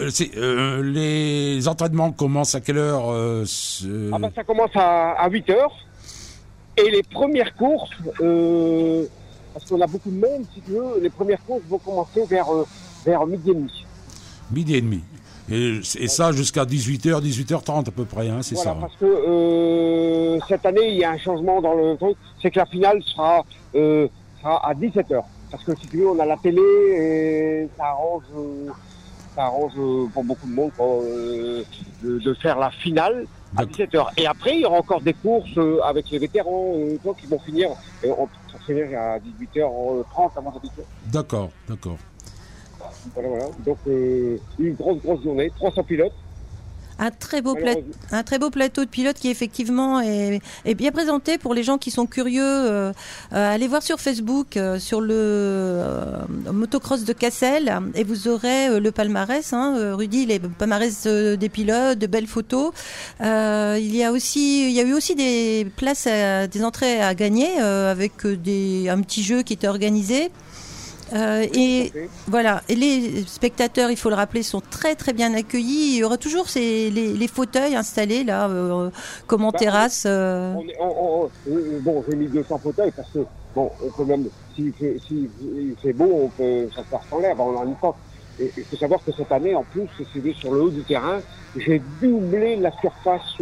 les entraînements commencent à quelle heure ça commence à 8h, et les premières courses, parce qu'on a beaucoup de monde, si tu veux, les premières courses vont commencer vers midi et demi. Midi et demi. Et ça jusqu'à 18h, 18h30 à peu près, hein, c'est ça. Parce que cette année, il y a un changement dans le truc, c'est que la finale sera à 17h. Parce que si tu veux, on a la télé et ça arrange pour beaucoup de monde de faire la finale à 17h. Et après, il y aura encore des courses avec les vétérans qui vont finir à 18h30 avant d'habitude. D'accord. Voilà. Donc, une grosse journée, 300 pilotes. Un très beau plateau de pilotes qui effectivement est bien présenté pour les gens qui sont curieux. Allez voir sur Facebook, sur le motocross de Cassel, et vous aurez le palmarès. Rudy, les palmarès des pilotes, de belles photos. Il y a eu aussi des places, des entrées à gagner avec un petit jeu qui était organisé. Et voilà. Et les spectateurs, il faut le rappeler, sont très très bien accueillis. Il y aura toujours les fauteuils installés là, comme en terrasse. J'ai mis 200 fauteuils parce que on peut même, si c'est beau, on peut s'asseoir sans l'air. On en a une porte. Et il faut savoir que cette année, en plus, sur le haut du terrain, j'ai doublé la surface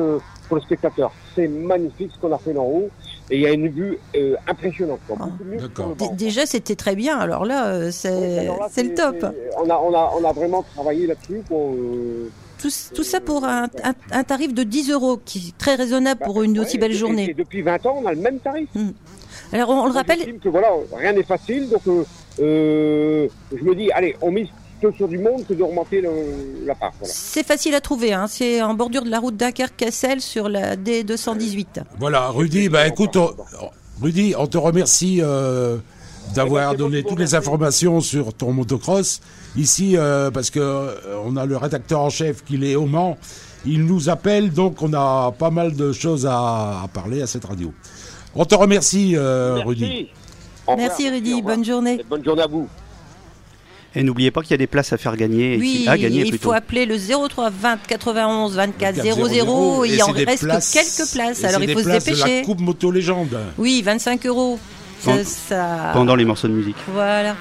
pour le spectateur. C'est magnifique ce qu'on a fait d'en haut. Et il y a une vue impressionnante. Quoi. Beaucoup mieux que sur le banc. Déjà, c'était très bien. Alors là, c'est le top. On a vraiment travaillé là-dessus. Tout ça pour un tarif de 10 €, qui est très raisonnable pour une aussi belle journée. Et depuis 20 ans, on a le même tarif. Alors, on le rappelle. J'estime que voilà, rien n'est facile. Donc, je me dis, allez, on mise sur du monde que d'augmenter la part. Voilà. C'est facile à trouver. Hein. C'est en bordure de la route Dunkerque-Cassel sur la D218. Voilà, Rudy, écoute, Rudy, on te remercie d'avoir donné toutes les informations sur ton motocross. Ici, parce que on a le rédacteur en chef qui est au Mans. Il nous appelle, donc on a pas mal de choses à parler à cette radio. On te remercie, Rudy. Merci, Rudy. Bonne journée. Et bonne journée à vous. Et n'oubliez pas qu'il y a des places à faire gagner. Oui, il faut appeler le 03 20 91 24 00. Il en reste que quelques places. Alors il faut se dépêcher. De la Coupe Moto Légende. Oui, 25 €. Pendant les morceaux de musique. Voilà.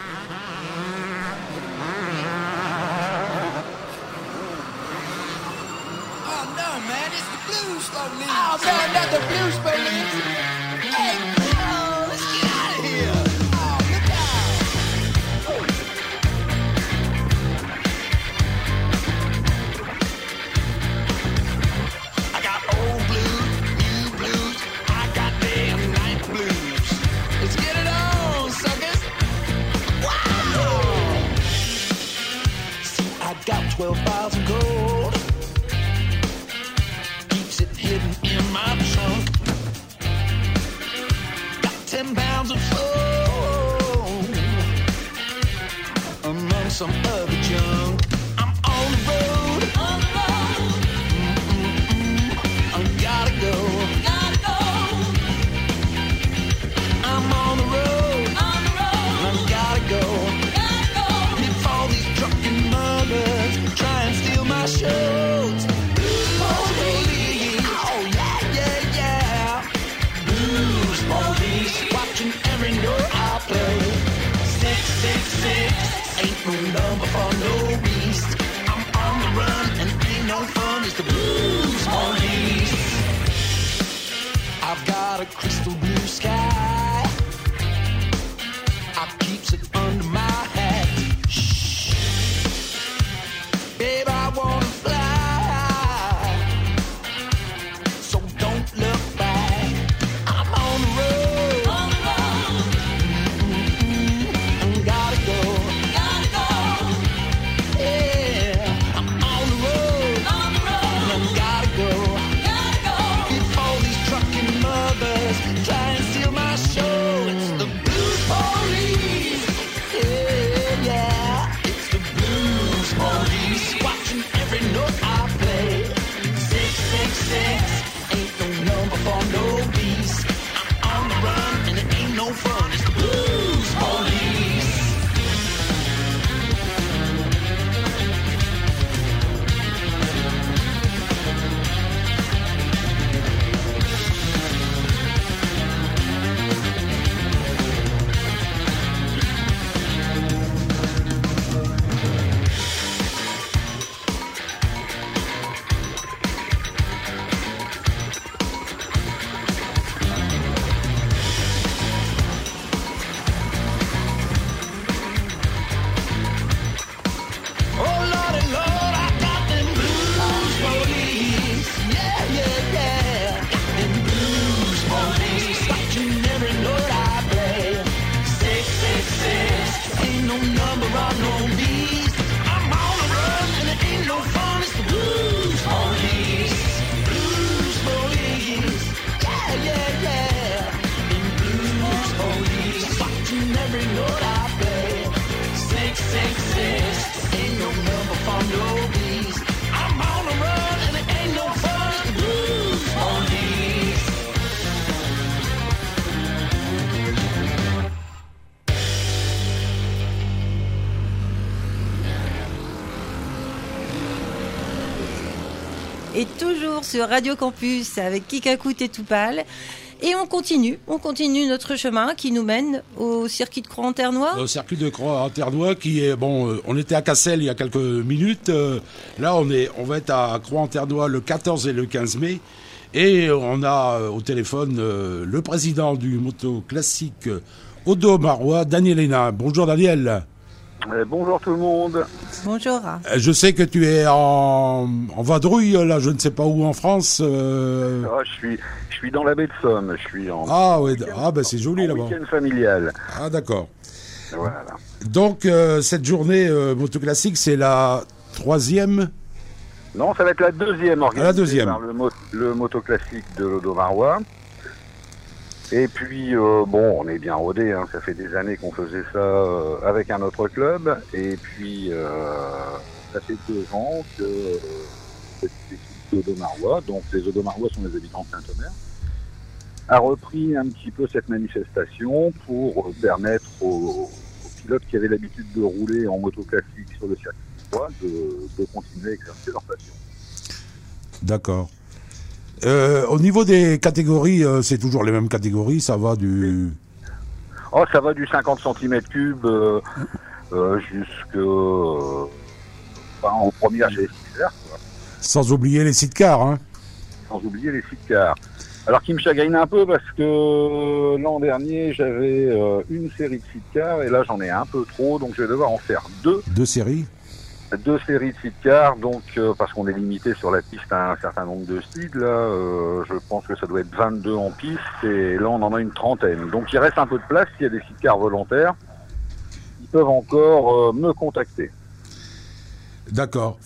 Got 12 bars of gold, keeps it hidden in my trunk. Got 10 pounds of gold among some other junk. I'm on the road, I gotta go. I'm on the road, I gotta go. Before these drunken mothers try and steal my shows. Blues police, oh yeah. Blues police, watching every note I play. 666, ain't no number for no beast. I'm on the run and ain't no fun, it's the blues police. I've got a crystal blue sky, I keeps it under my hat. Babe, I wanna fly, so don't look back. I'm on the road, I gotta go. Yeah, I'm on the road, I gotta go. Before these trucking mothers try and steal my show, it's the blues police. Yeah, it's the blues police. Watching every note I play. 666, ain't no number for no beast. I'm on the run and it ain't no fun. It's the blues police. Oh Lordy, Lord, I got them blues police. Yeah. Got them blues police. Watching every note I play. 666, ain't no number on no beast. I'm on the run and it ain't no fun. It's the blues police. Blues police. Yeah. Them blues police. Watching every note I play. 666. Ain't no number for no beast. I'm on the run and it ain't no fun. It's the blues police. Et toujours sur Radio Campus avec Kikakout et Toupal. Et on continue notre chemin qui nous mène au circuit de Croix-en-Ternois. Au circuit de Croix-en-Ternois qui est on était à Cassel il y a quelques minutes. Là on va être à Croix-en-Ternois le 14 et le 15 mai. Et on a au téléphone le président du Moto Classique Audomarois, Daniel Hénin. Bonjour Daniel. Bonjour tout le monde. Bonjour. Je sais que tu es en vadrouille, là, je ne sais pas où en France. Je suis dans la baie de Somme. Je suis en. Ah oui, c'est joli là-bas. Week-end familial. Ah d'accord. Voilà. Donc cette journée Moto Classique, c'est la 3e. Non, ça va être la 2e organisée la 2e. par le Moto Classique de l'Audomarois. Et puis, on est bien rodé, hein. Ça fait des années qu'on faisait ça avec un autre club. Et puis, ça fait 2 ans que cette équipe d'Audomarois, donc les Audomarois sont les habitants de Saint-Omer, a repris un petit peu cette manifestation pour permettre aux pilotes qui avaient l'habitude de rouler en moto classique sur le circuit de continuer à exercer leur passion. D'accord. Au niveau des catégories, c'est toujours les mêmes catégories, ça va du... Oh, ça va du 50 cm3 jusqu'au... en première, j'ai les sidecars, quoi. Sans oublier les sidecars, hein. Sans oublier les sidecars. Alors qui me chagrine un peu parce que l'an dernier, j'avais une série de sidecars et là, j'en ai un peu trop, donc je vais devoir en faire 2. 2 séries 2 séries de sidecars, donc parce qu'on est limité sur la piste à un certain nombre de sides, là, je pense que ça doit être 22 en piste, et là on en a une 30aine. Donc il reste un peu de place, s'il y a des sidecars volontaires, ils peuvent encore me contacter. D'accord.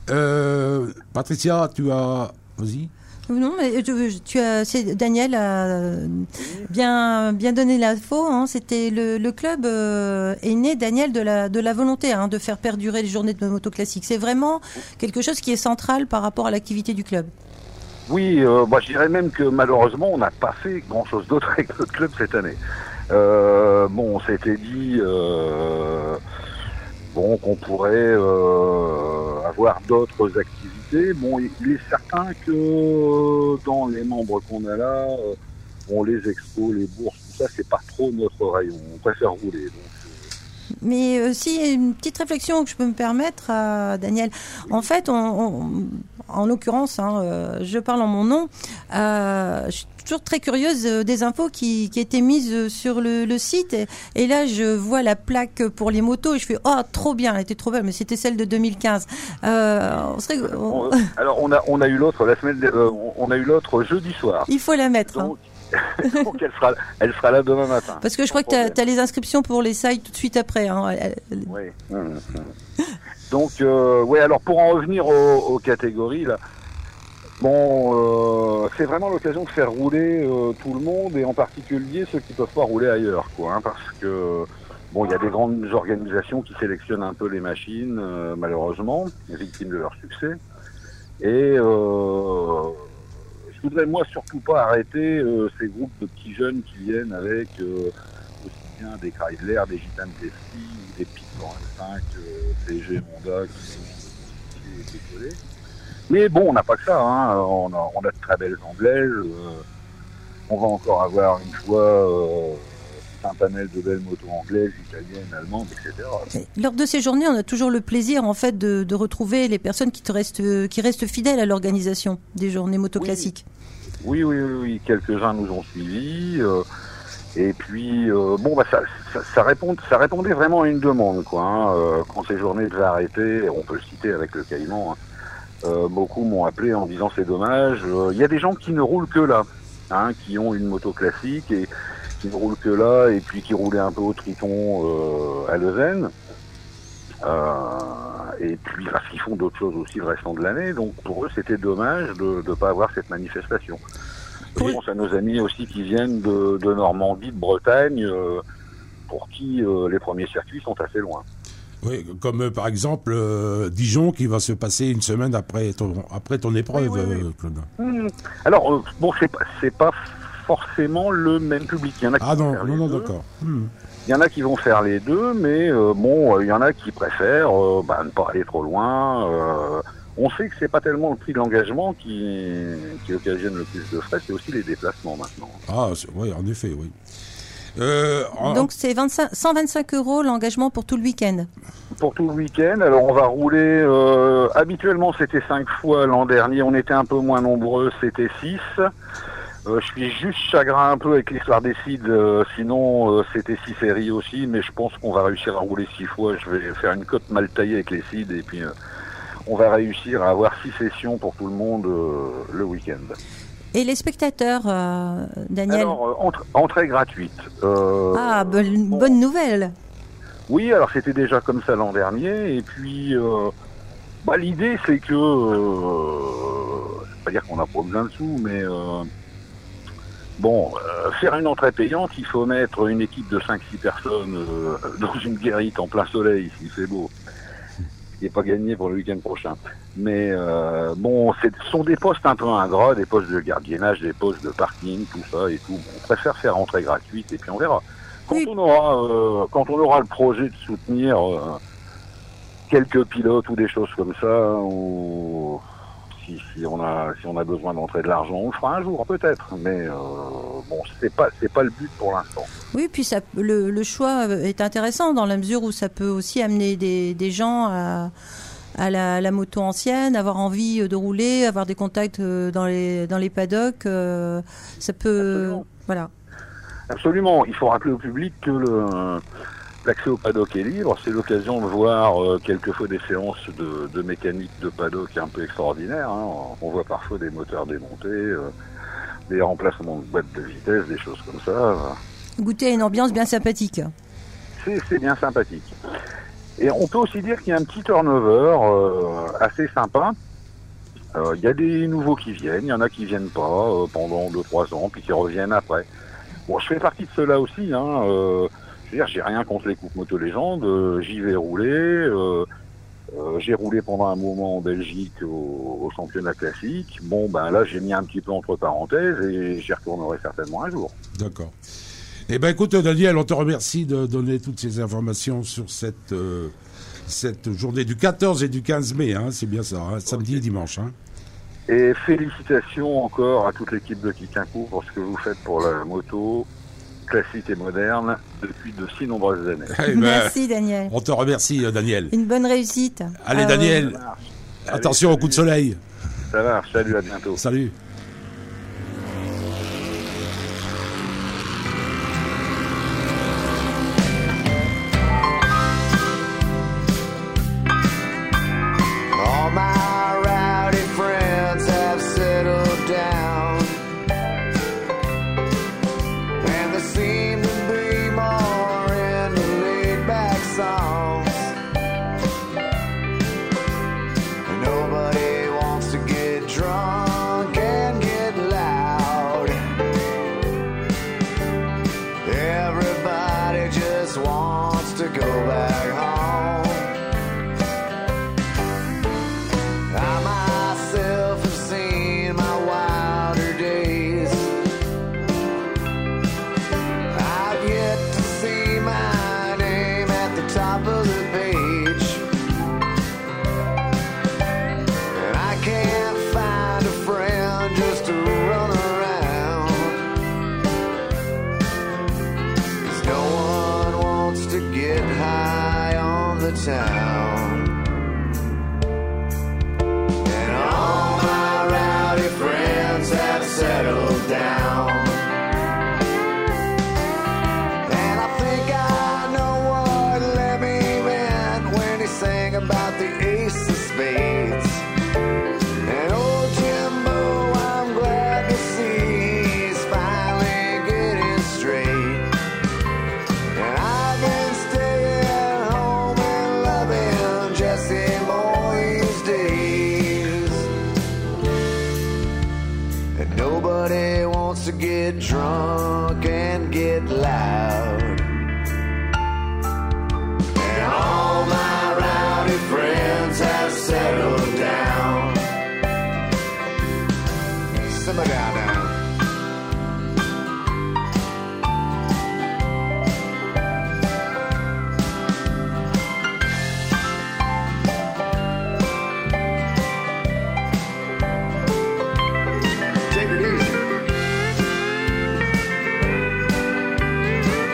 Patricia, tu as... Vas-y. Non, mais Daniel a bien donné l'info. Hein. C'était le club est né, Daniel, de la volonté de faire perdurer les journées de moto classique. C'est vraiment quelque chose qui est central par rapport à l'activité du club. Oui, je dirais même que malheureusement, on n'a pas fait grand-chose d'autre avec notre club cette année. On s'était dit qu'on pourrait avoir d'autres activités. Bon, il est certain que dans les membres qu'on a là, les expos, les bourses, tout ça, c'est pas trop notre rayon. On préfère rouler. Donc, Mais aussi, une petite réflexion que je peux me permettre, Daniel. En fait, en l'occurrence, je parle en mon nom, je suis toujours très curieuse des infos qui étaient mises sur le site. Et là, je vois la plaque pour les motos et je fais « Oh, trop bien, elle était trop belle », mais c'était celle de 2015. Alors, on a eu l'autre on a eu l'autre jeudi soir. Il faut la mettre. Donc, donc elle sera là demain matin. Parce que je crois que tu as les inscriptions pour les sites tout de suite après. Oui. Donc, alors pour en revenir aux catégories, là, c'est vraiment l'occasion de faire rouler tout le monde et en particulier ceux qui peuvent pas rouler ailleurs, quoi, parce que il y a des grandes organisations qui sélectionnent un peu les machines, malheureusement, victimes de leur succès. Et je voudrais moi surtout pas arrêter ces groupes de petits jeunes qui viennent avec aussi bien des Chrysler, des Gitane Tesla ou des Pican L5, CG Honda qui sont décollés. Mais on n'a pas que ça, hein. On a de très belles anglaises. On va encore avoir une fois un panel de belles motos anglaises, italiennes, allemandes, etc. Lors de ces journées, on a toujours le plaisir en fait de retrouver les personnes qui restent fidèles à l'organisation des journées moto classiques. Oui, quelques-uns nous ont suivis. Et puis, ça répondait vraiment à une demande, quoi. Quand ces journées devaient arrêter, on peut le citer avec le Caïman, beaucoup m'ont appelé en disant c'est dommage. Il y a des gens qui ne roulent que là, qui ont une moto classique et qui ne roulent que là, et puis qui roulaient un peu au Triton à Leuven. Et puis parce qu'ils font d'autres choses aussi le restant de l'année, donc pour eux c'était dommage de ne pas avoir cette manifestation. Je pense à nos amis aussi qui viennent de Normandie, de Bretagne, pour qui les premiers circuits sont assez loin. Oui, comme par exemple Dijon qui va se passer une semaine après ton épreuve, Claude. Alors c'est pas forcément le même public. Il y en a qui vont faire les deux. D'accord. Il y en a qui vont faire les deux, mais il y en a qui préfèrent ne pas aller trop loin. On sait que c'est pas tellement le prix de l'engagement qui occasionne le plus de frais, c'est aussi les déplacements maintenant. Ah oui, en effet, oui. Donc c'est 125 € l'engagement pour tout le week-end. Pour tout le week-end, alors on va rouler, habituellement c'était 5 fois, l'an dernier on était un peu moins nombreux, c'était 6. Je suis juste chagrin un peu avec l'histoire des seeds, sinon c'était 6 séries aussi, mais je pense qu'on va réussir à rouler 6 fois. Je vais faire une cote mal taillée avec les seeds et puis on va réussir à avoir 6 sessions pour tout le monde le week-end. Et les spectateurs, Daniel? Alors, entrée gratuite. Bonne nouvelle. Oui, alors c'était déjà comme ça l'an dernier, et puis l'idée c'est que, pas dire qu'on n'a pas besoin de sous, mais faire une entrée payante, il faut mettre une équipe de 5-6 personnes dans une guérite en plein soleil, s'il fait beau. Il n'est pas gagné pour le week-end prochain. Mais ce sont des postes un peu ingrats, des postes de gardiennage, des postes de parking, tout ça et tout. On préfère faire entrée gratuite et puis on verra. Quand on aura le projet de soutenir quelques pilotes ou des choses comme ça, ou si on a besoin d'entrer de l'argent, on le fera un jour peut-être. Mais c'est pas le but pour l'instant. Oui, puis le choix est intéressant dans la mesure où ça peut aussi amener des gens à la moto ancienne, avoir envie de rouler, avoir des contacts dans les paddocks. Ça peut, absolument. Voilà. Absolument. Il faut rappeler au public que l'accès au paddock est libre. C'est l'occasion de voir quelquefois des séances de mécanique de paddock un peu extraordinaires. Hein. On voit parfois des moteurs démontés, des remplacements de boîtes de vitesse, des choses comme ça. Goûter à une ambiance bien sympathique. C'est bien sympathique. Et on peut aussi dire qu'il y a un petit turnover assez sympa. Il y a des nouveaux qui viennent, il y en a qui viennent pas pendant 2-3 ans, puis qui reviennent après. Bon, je fais partie de ceux-là aussi. Hein. Je veux dire, j'ai rien contre les coupes moto légendes. J'y vais rouler. J'ai roulé pendant un moment en Belgique au championnat classique. Là, j'ai mis un petit peu entre parenthèses et j'y retournerai certainement un jour. D'accord. Eh ben, écoute, Daniel, on te remercie de donner toutes ces informations sur cette journée du 14 et du 15 mai. Hein, c'est bien ça, hein, samedi et dimanche. Hein. Et félicitations encore à toute l'équipe de Kikinkou pour ce que vous faites pour la moto classique et moderne depuis de si nombreuses années. Merci Daniel. On te remercie Daniel. Une bonne réussite. Allez Daniel, attention au coup de soleil. Ça marche, salut, à bientôt. Salut. Drunk and get loud, and all my rowdy friends have settled down. Simmer down now. Take it easy.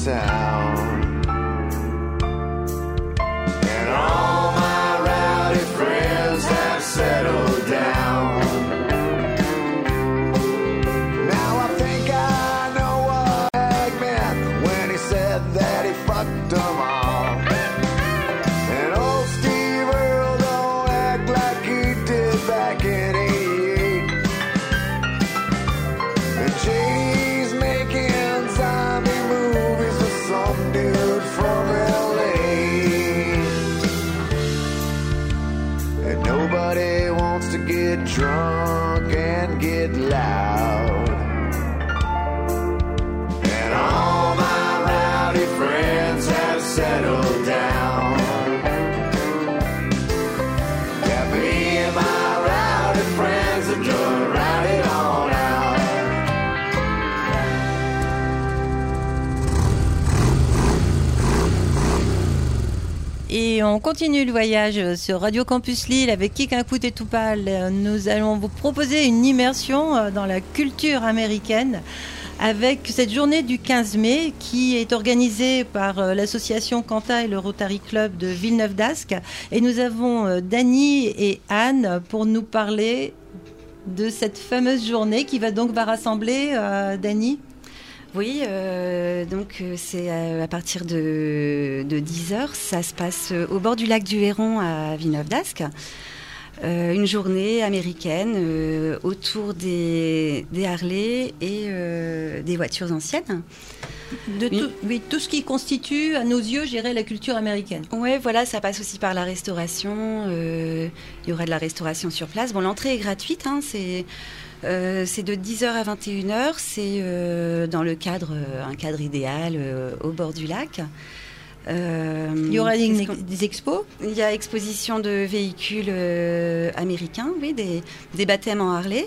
sound. And all my rowdy friends have settled down. Now I think I know what Hank meant when he said that he fucked them all. And old Steve Earle don't act like he did back in '88. And JD's making zombie movies with some dude from LA. And nobody wants to get drunk and get loud. And all my rowdy friends have settled down. Yeah, me and my rowdy friends are doing rowdy on out. Et on continue le voyage sur Radio Campus Lille avec Kikankut et Tupal. Nous allons vous proposer une immersion dans la culture américaine avec cette journée du 15 mai qui est organisée par l'association Quanta et le Rotary Club de Villeneuve-d'Ascq. Et nous avons Dany et Anne pour nous parler de cette fameuse journée qui va rassembler Dany. Oui, donc c'est à partir de 10h. Ça se passe au bord du lac du Héron à Villeneuve-d'Ascq. Une journée américaine autour des Harley et des voitures anciennes. Tout ce qui constitue, à nos yeux, la culture américaine. Oui, voilà, ça passe aussi par la restauration. Il y aura de la restauration sur place. Bon, l'entrée est gratuite, hein, c'est de 10h à 21h. C'est dans le cadre, un cadre idéal au bord du lac. Il y aura des expos. Il y a exposition de véhicules américains, oui, des baptêmes en Harley.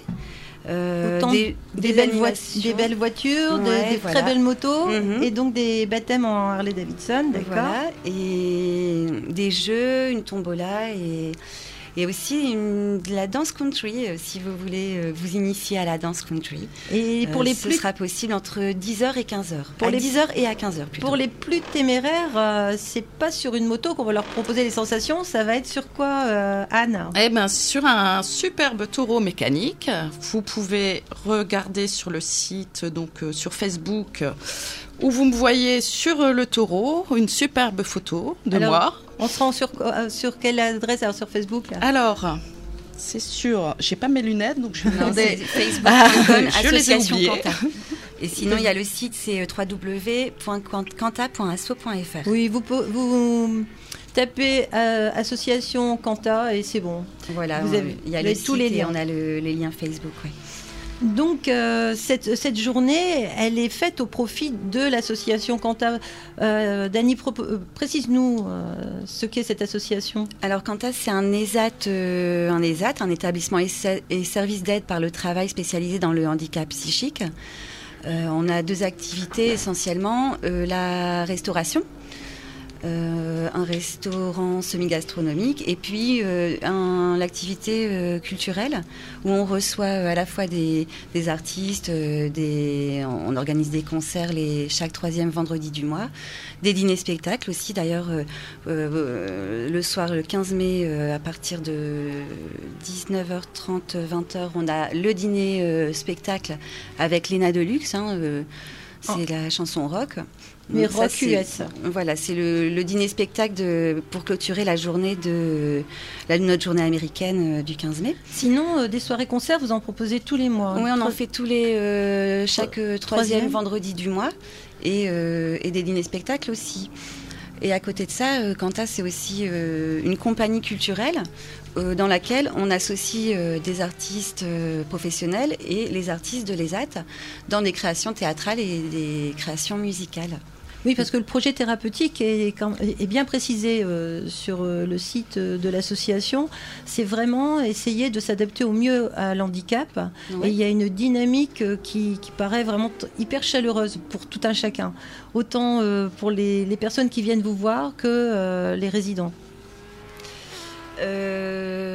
Des belles voitures, des très belles motos, et donc des baptêmes en Harley Davidson, d'accord. Voilà, et des jeux, une tombola et aussi de la danse country, si vous voulez vous initier à la danse country. Et pour ce sera possible entre 10h et 15h. Pour les 10h et à 15h plutôt. Pour les plus téméraires, c'est pas sur une moto qu'on va leur proposer les sensations, ça va être sur quoi, Anne ? Eh bien, sur un superbe taureau mécanique. Vous pouvez regarder sur le site, donc sur Facebook, où vous me voyez sur le taureau, une superbe photo de moi. On se rend sur quelle adresse sur Facebook là ? Alors, c'est sûr, j'ai pas mes lunettes, donc je vais demander. Facebook.com, je les ai association oubliées. Quanta. Et sinon, il y a le site, c'est www.quanta.asso.fr. Oui, vous tapez association Quanta et c'est bon. Voilà, il y a tous les liens. On a les liens Facebook, oui. Donc cette journée, elle est faite au profit de l'association Quanta. Dany, précise-nous ce qu'est cette association. Alors Quanta, c'est un ESAT, un établissement et service d'aide par le travail spécialisé dans le handicap psychique. On a deux activités essentiellement, la restauration. Un restaurant semi-gastronomique et puis l'activité culturelle où on reçoit à la fois des artistes, on organise des concerts chaque 3e vendredi du mois, des dîners-spectacles aussi. D'ailleurs, le soir, le 15 mai, à partir de 19h30, 20h, on a le dîner-spectacle avec Léna Deluxe, c'est la chanson rock. Mais rock US. Voilà, c'est le dîner-spectacle pour clôturer la journée notre journée américaine du 15 mai. Sinon, des soirées-concerts, vous en proposez tous les mois. Oui, on en fait chaque 3e vendredi du mois et des dîners-spectacles aussi. Et à côté de ça, Quanta, c'est aussi une compagnie culturelle dans laquelle on associe des artistes professionnels et les artistes de l'ESAT dans des créations théâtrales et des créations musicales. Oui, parce que le projet thérapeutique est bien précisé sur le site de l'association. C'est vraiment essayer de s'adapter au mieux à l'handicap. Oui. Et il y a une dynamique qui paraît vraiment hyper chaleureuse pour tout un chacun. Autant pour les personnes qui viennent vous voir que les résidents.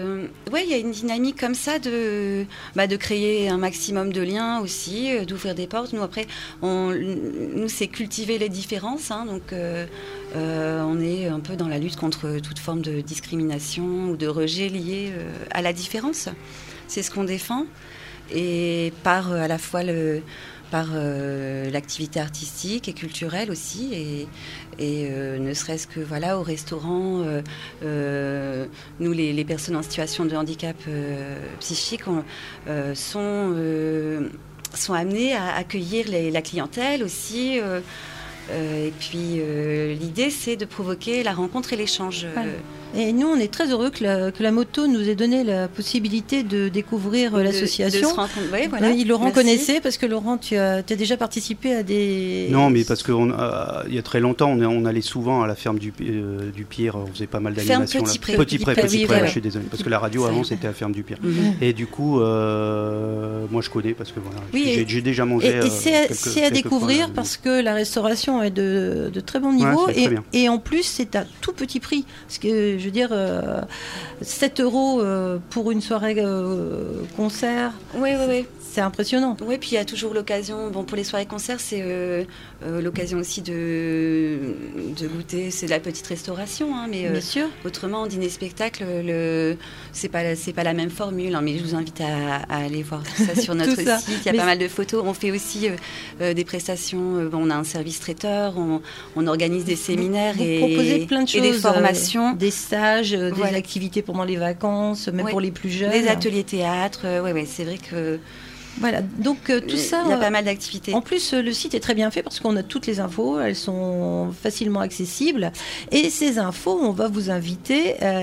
Ouais, il y a une dynamique comme ça de créer un maximum de liens aussi, d'ouvrir des portes. Nous, après, nous c'est cultiver les différences. Hein, donc, on est un peu dans la lutte contre toute forme de discrimination ou de rejet lié à la différence. C'est ce qu'on défend. Et par à la fois l'activité artistique et culturelle aussi, et ne serait-ce que au restaurant, nous les personnes en situation de handicap psychique sont amenées à accueillir la clientèle aussi. Et puis l'idée, c'est de provoquer la rencontre et l'échange. Et nous, on est très heureux que la moto nous ait donné la possibilité de découvrir l'association. De se rencontrer, voilà. Oui, Laurent connaissait, parce que Laurent, tu as déjà participé à des... Non, mais parce qu'il y a très longtemps, on allait souvent à la ferme du Pire, on faisait pas mal d'animations. Petit Pré, je suis désolé, parce que la radio avant, c'était à la ferme du Pire. Et du coup, moi je connais, parce que j'ai déjà mangé. Et c'est à découvrir, fois, parce que la restauration est de très bon niveau, et en plus, c'est à tout petit prix. Parce que, je veux dire, 7 € pour une soirée concert. Oui. C'est impressionnant. Oui, puis il y a toujours l'occasion, pour les soirées concerts, c'est l'occasion aussi de goûter, c'est de la petite restauration, hein, mais bien sûr. Autrement, en dîner-spectacle, c'est pas la même formule, hein, mais je vous invite à aller voir tout ça sur notre site. Il y a pas mal de photos. On fait aussi des prestations, on a un service traiteur, on organise des séminaires vous proposez plein de choses, et des formations. Des stages, des activités pendant les vacances, même pour les plus jeunes. Des ateliers théâtre, c'est vrai que... Voilà, donc tout ça... Il y a pas mal d'activités. En plus, le site est très bien fait parce qu'on a toutes les infos, elles sont facilement accessibles. Et ces infos, on va vous inviter à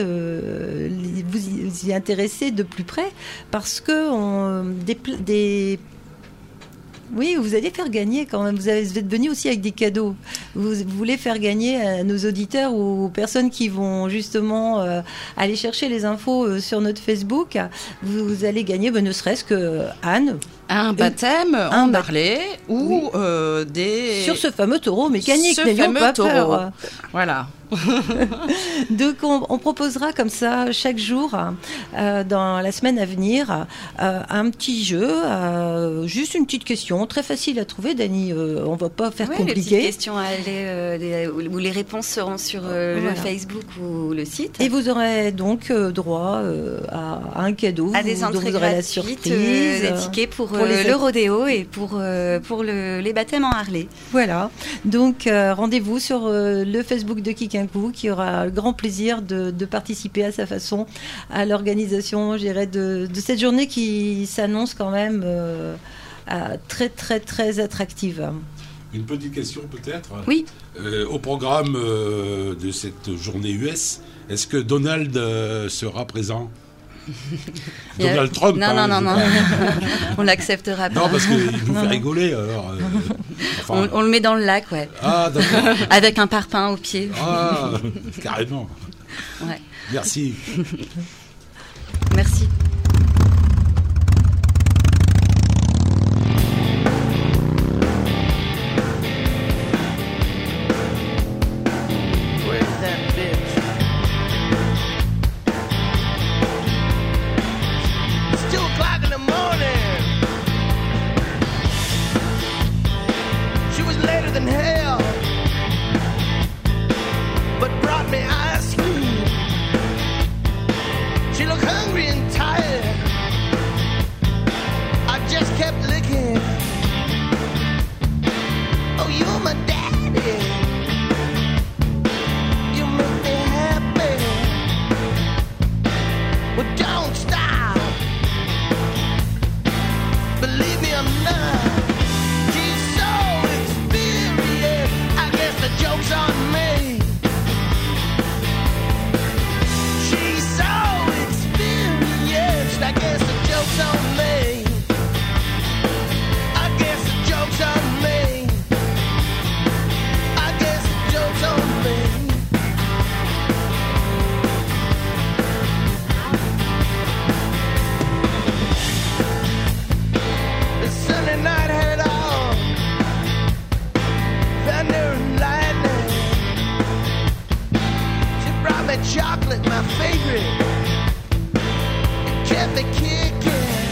vous y intéresser de plus près parce que oui, vous allez faire gagner quand même. Vous êtes venus aussi avec des cadeaux. Vous voulez faire gagner à nos auditeurs ou aux personnes qui vont justement aller chercher les infos sur notre Facebook. Vous allez gagner, ne serait-ce que Anne. Un baptême en Harley ou des... Sur ce fameux taureau mécanique, n'ayons pas peur. Voilà. Donc on proposera comme ça chaque jour dans la semaine à venir un petit jeu, juste une petite question très facile à trouver, Dani, on va pas faire compliqué. Les petites questions où les réponses seront sur le Facebook ou le site. Et vous aurez donc droit à un cadeau, à des entrées gratuites, des tickets pour le rodéo et pour les baptêmes en Harley. Voilà, donc rendez-vous sur le Facebook de Kikinkou, qui aura le grand plaisir de participer à sa façon à l'organisation, je dirais, de cette journée qui s'annonce quand même très très très attractive. Une petite question peut-être. Oui. Au programme de cette journée US, est-ce que Donald sera présent? Donald Trump. Non. On l'acceptera pas. Non, parce qu'il nous fait rigoler. Alors, on le met dans le lac, ouais. Ah, d'accord. Avec un parpaing au pied. Ah, carrément. Ouais. Merci. Merci. She's so experienced. get me kicking.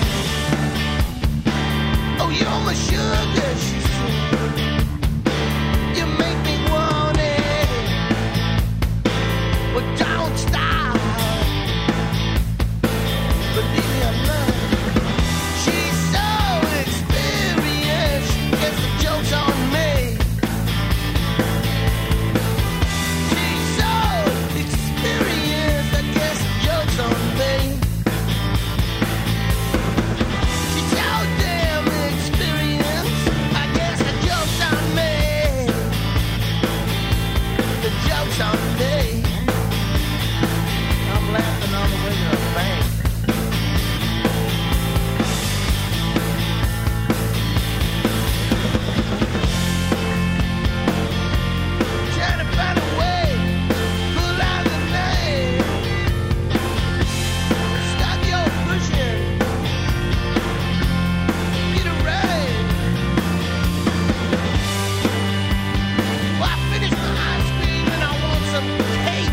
Oh, you're my sugar, she said. You make me want it. But don't stop. But leave me alone. She's so experienced. She gets the jokes on me. She's so experienced. I guess the joke's on me. She's so damn experienced. I guess the joke's on me. The joke's on me. I'm laughing on the way to the bank. Trying to find a way, pull out the knife. Stop your pushing. Get it right. Well, I finished my ice cream and I want some cake.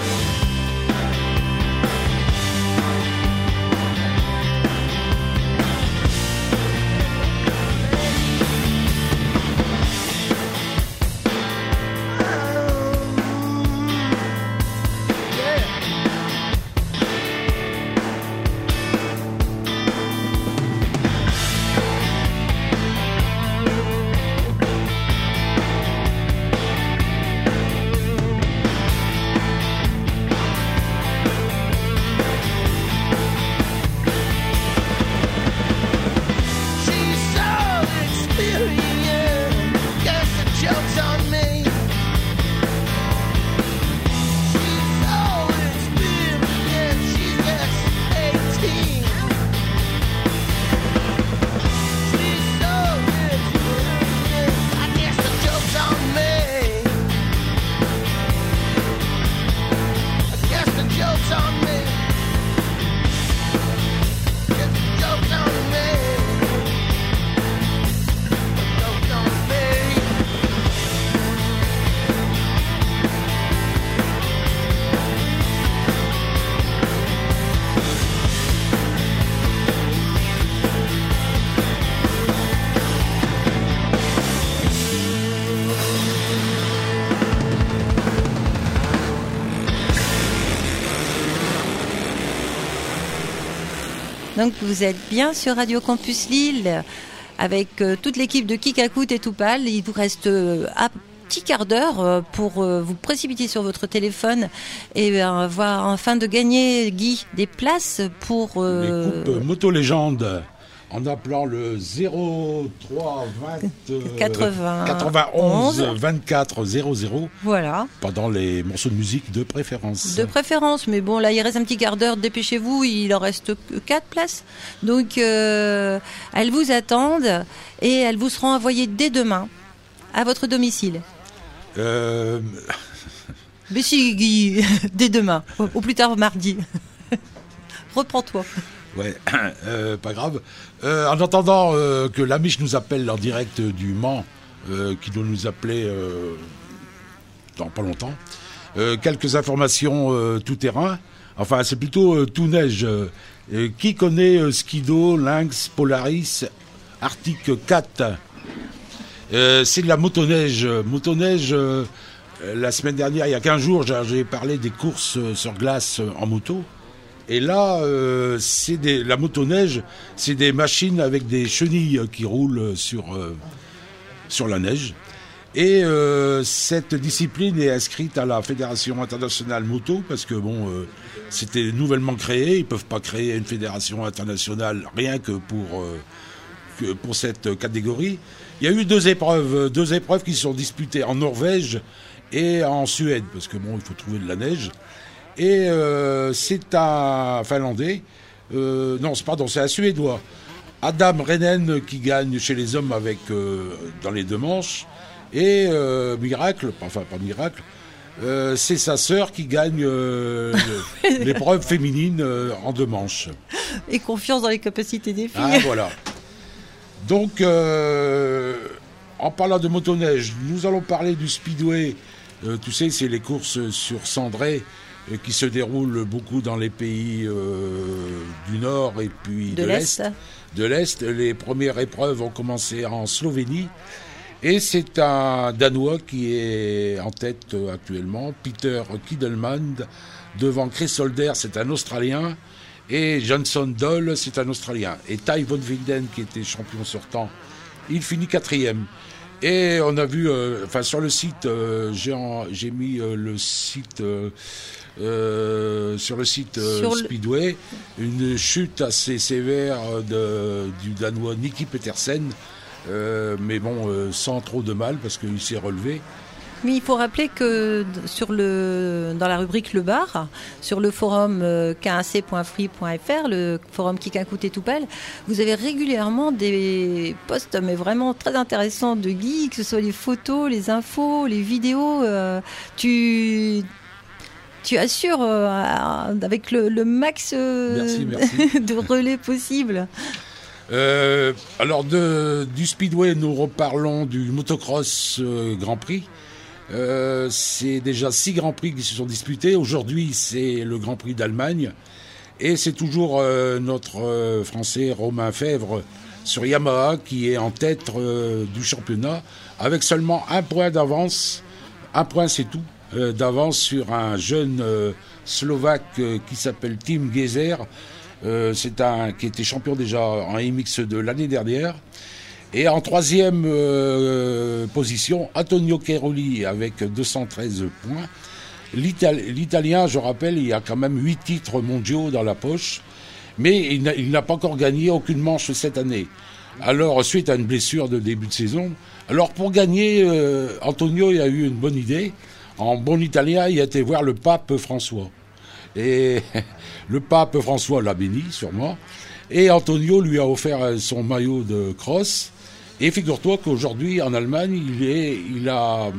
She's so experienced. Guess the joke's on me. She's so experienced. She's just 18. She's so experienced. I guess the joke's on me. I guess the joke's on me. Guess the joke's on me. Joke's on me. Donc vous êtes bien sur Radio Campus Lille avec toute l'équipe de Kikakout et Toupal. Il vous reste un petit quart d'heure pour vous précipiter sur votre téléphone et voir afin de gagner, Guy, des places pour Les coupes Moto Légende en appelant le 03 20 91 24 00 Voilà. pendant les morceaux de musique de préférence. De préférence, mais bon, là, il reste un petit quart d'heure, dépêchez-vous, il en reste 4 places. Donc, elles vous attendent et elles vous seront envoyées dès demain à votre domicile. Euh, Mais si, Guy, dès demain, au plus tard mardi. Reprends-toi. Ouais, pas grave. En attendant que l'Amish nous appelle en direct du Mans, qui doit nous appeler dans pas longtemps, quelques informations tout terrain. Enfin, c'est plutôt tout neige. Qui connaît Skido, Lynx, Polaris, Arctic 4 c'est de la motoneige. Motoneige, la semaine dernière, il y a 15 jours, j'ai parlé des courses sur glace en moto. Et là, la motoneige, c'est des machines avec des chenilles qui roulent sur la neige. Et cette discipline est inscrite à la Fédération internationale moto, parce que c'était nouvellement créé. Ils ne peuvent pas créer une fédération internationale rien que pour cette catégorie. Il y a eu deux épreuves qui se sont disputées en Norvège et en Suède, parce que il faut trouver de la neige. Et c'est un Finlandais, c'est un Suédois, Adam Renen, qui gagne chez les hommes dans les 2 manches. Et miracle, enfin pas miracle, c'est sa sœur qui gagne l'épreuve féminine en 2 manches. Et confiance dans les capacités des filles. Ah voilà. Donc, en parlant de motoneige, nous allons parler du speedway. Tu sais, c'est les courses sur cendrée qui se déroulent beaucoup dans les pays du Nord et puis de l'Est. De l'Est, les premières épreuves ont commencé en Slovénie. Et c'est un Danois qui est en tête actuellement, Peter Kiedelman, devant Chris Holder, c'est un Australien, et Johnson Doll, c'est un Australien. Et Ty Van Winden, qui était champion sortant, il finit 4e. Et on a vu, sur le site, j'ai mis le site... sur le site Speedway, une chute assez sévère du Danois Nicky Petersen, mais bon, sans trop de mal parce qu'il s'est relevé. Mais il faut rappeler que dans la rubrique Le Bar, sur le forum k1c.free.fr, le forum Kikakout et Toupel, vous avez régulièrement des posts mais vraiment très intéressants de Guy, que ce soit les photos, les infos, les vidéos. Tu assures avec le max merci. de relais possible. Alors du Speedway, nous reparlons du motocross Grand Prix. C'est déjà 6 Grands Prix qui se sont disputés. Aujourd'hui, c'est le Grand Prix d'Allemagne. Et c'est toujours notre Français Romain Fèvre sur Yamaha qui est en tête du championnat avec seulement 1 point d'avance. 1 point, c'est tout. D'avance sur un jeune Slovaque qui s'appelle Tim Geiser. C'est qui était champion déjà en MX2 l'année dernière. Et en 3e position, Antonio Cairoli avec 213 points. L'Italien, je rappelle, il a quand même 8 titres mondiaux dans la poche, mais il n'a pas encore gagné aucune manche cette année. Alors, suite à une blessure de début de saison, alors pour gagner, Antonio il a eu une bonne idée. En bon italien, il a été voir le pape François. Et le pape François l'a béni, sûrement. Et Antonio lui a offert son maillot de cross. Et figure-toi qu'aujourd'hui, en Allemagne, il a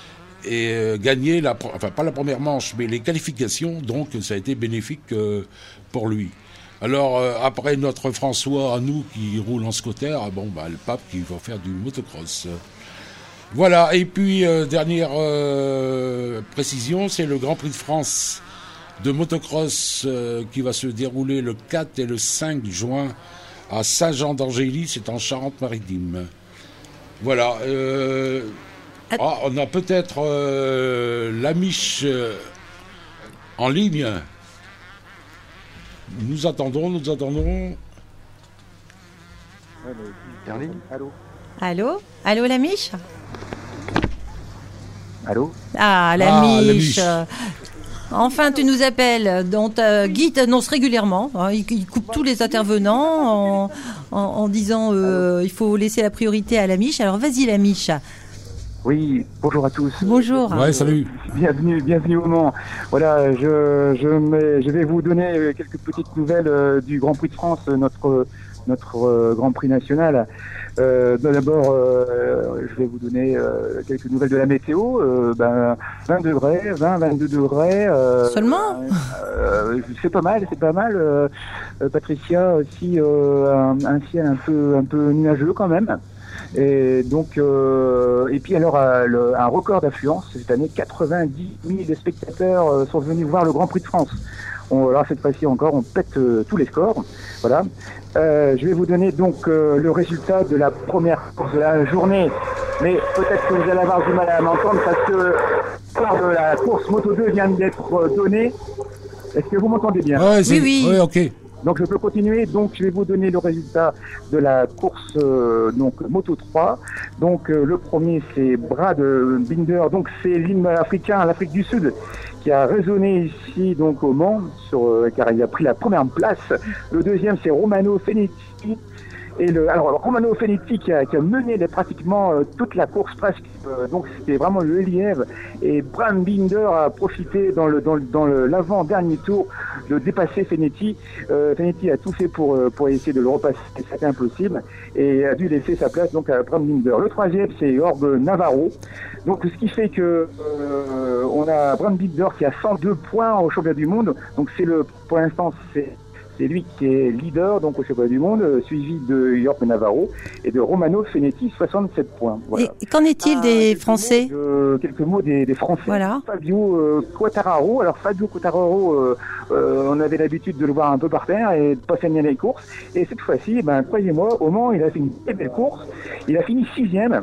gagné, pas la première manche, mais les qualifications. Donc, ça a été bénéfique pour lui. Alors, après notre François, à nous, qui roule en scooter, le pape qui va faire du motocross. Voilà, et puis dernière précision, c'est le Grand Prix de France de motocross qui va se dérouler le 4 et le 5 juin à Saint-Jean-d'Angély, c'est en Charente-Maritime. Voilà, on a peut-être l'Amish en ligne. Nous attendons. Allô, l'Amish. Allô. Ah, l'Amish. Enfin, tu nous appelles. Donc, Guy t'annonce régulièrement. Il coupe tous les intervenants en disant il faut laisser la priorité à l'Amish. Alors, vas-y, l'Amish. Oui, bonjour à tous. Bonjour. Ouais, salut. Bienvenue au Mans. Voilà, je vais vous donner quelques petites nouvelles du Grand Prix de France, notre Grand Prix national. D'abord, je vais vous donner quelques nouvelles de la météo. 20 degrés, 22 degrés. Seulement c'est pas mal. Patricia aussi, un ciel un peu nuageux quand même. Et donc, et puis alors, un record d'affluence cette année, 90 000 spectateurs sont venus voir le Grand Prix de France. Alors cette fois-ci encore, on pète tous les scores. Voilà. Je vais vous donner donc le résultat de la première course de la journée. Mais peut-être que vous allez avoir du mal à m'entendre parce que le score de la course Moto 2 vient d'être donné. Est-ce que vous m'entendez bien ? Oui. Oui, ok. Donc je peux continuer. Donc je vais vous donner le résultat de la course Moto 3. Donc le premier c'est Brad Binder. Donc c'est l'hymne africain, l'Afrique du Sud, qui a résonné ici donc au Mans car il a pris la première place. Le deuxième c'est Romano Fennetti. Et alors Romano Fennetti qui a mené pratiquement toute la course presque, donc c'était vraiment le lièvre. Et Bram Binder a profité dans l'avant-dernier tour de dépasser Fennetti. Fennetti a tout fait pour essayer de le repasser, c'était impossible, et a dû laisser sa place donc à Bram Binder. Le troisième c'est Jorge Navarro. Donc ce qui fait que on a Bram Binder qui a 102 points au championnat du monde. Donc pour l'instant C'est lui qui est leader donc au championnat du monde, suivi de York Navarro et de Romano Fenetti, 67 points. Voilà. Et qu'en est-il des Français? Quelques mots des Français. Voilà. Fabio Quartararo. Alors Fabio Quartararo, on avait l'habitude de le voir un peu par terre et de pas gagner les courses. Et cette fois-ci, croyez-moi, au Mans, il a fait une très belle course. Il a fini 6e.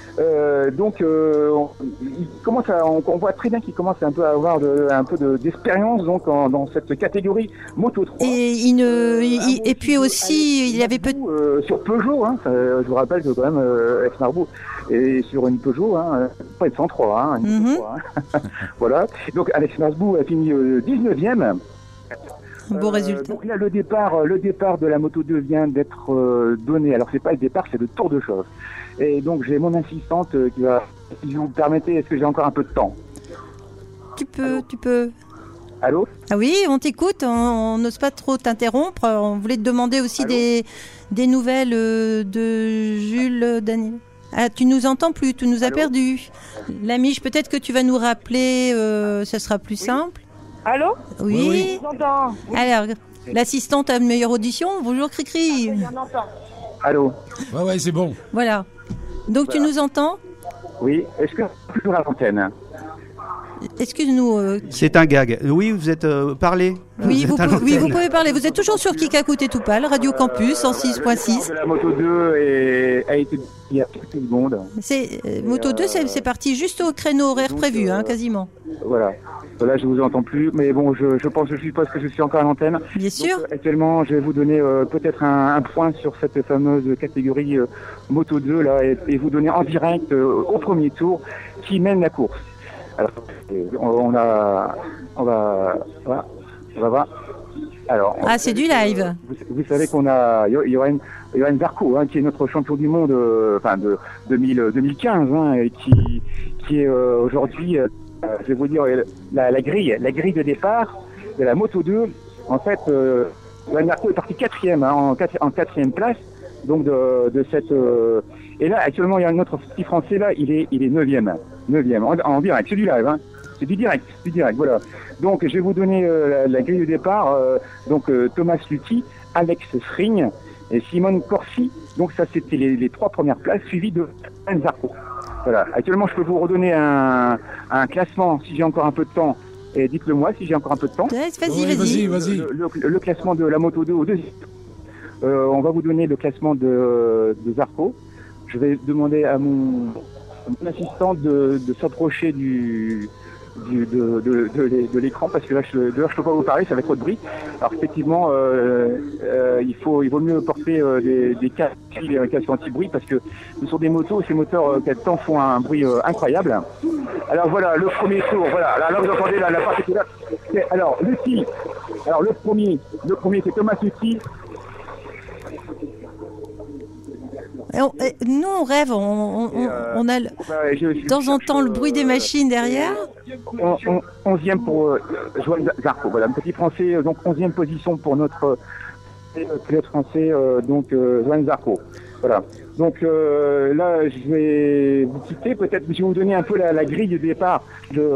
On voit très bien qu'il commence un peu à avoir un peu d'expérience donc dans cette catégorie Moto 3. Et puis aussi, il y avait sur Peugeot, hein, je vous rappelle que quand même Alex Marbot est sur une Peugeot, pas une 103, une 103, voilà. Donc Alex Marbot a fini 19e. Beau résultat. Donc là, le départ de la Moto 2 vient d'être donné. Alors c'est pas le départ, c'est le tour de chauffe. Et donc j'ai mon assistante qui va, si vous me permettez, est-ce que j'ai encore un peu de temps? Tu peux. Allô? Ah oui, on t'écoute, on n'ose pas trop t'interrompre. On voulait te demander aussi des nouvelles de Jules Daniel. Ah, tu nous entends plus, tu nous as perdu. Lamiche, peut-être que tu vas nous rappeler, ça sera plus simple. Allô? Oui. Je vous entends. Alors, l'assistante a une meilleure audition. Bonjour Cricri. On entend. Allô? Ouais, c'est bon. Voilà. Donc tu nous entends? Oui. Est-ce que je suis toujours à l'antenne? Excuse-nous. C'est un gag. Oui, vous êtes parlé. Oui, vous pouvez parler. Vous êtes toujours sur Kikakout et Toupal, Radio Campus en 6.6. La Moto 2 a été il y a quelques secondes. Moto 2, c'est parti juste au créneau horaire prévu, quasiment. Voilà. Là, je vous entends plus, mais bon, je suppose que je suis encore à l'antenne. Bien sûr. Donc, actuellement, je vais vous donner peut-être un point sur cette fameuse catégorie Moto 2 là, et vous donner en direct au premier tour qui mène la course. Alors, on va voir. Alors, c'est du live. Vous savez qu'on a Johan Zarco, qui est notre champion du monde, de 2015, et qui est aujourd'hui, je vais vous dire, la grille de départ de la Moto 2. En fait, Johan Zarco est parti 4e, en 4e place, donc de cette. Et là, actuellement, il y a un autre petit Français là, il est 9e en direct, c'est du live, c'est du direct, voilà. Donc, je vais vous donner la grille de départ. Donc, Thomas Luthi, Alex Sring et Simone Corsi. Donc, ça, c'était les 3 premières places, suivies de Johan Zarco. Voilà. Actuellement, je peux vous redonner un classement si j'ai encore un peu de temps. Et dites-le moi si j'ai encore un peu de temps. Vas-y. Le classement de la Moto 2 au deuxième. On va vous donner le classement de Zarco. Je vais demander à mon assistant de s'approcher de l'écran parce que là je peux pas vous parler, ça va être trop de bruit. Alors effectivement il vaut mieux porter des casques anti-bruit parce que ce sont des motos, ces moteurs quel temps font un bruit incroyable. Alors voilà le premier tour, voilà là vous entendez la partie là. Alors Luthi, le premier c'est Thomas Luthi. Nous, on rêve, on a de temps en temps le bruit des machines derrière. 11e pour Johan Zarco, voilà, un petit Français, donc 11e position pour notre pilote français, Johan Zarco. Voilà. Donc là, je vais vous quitter, peut-être je vais vous donner un peu la grille de départ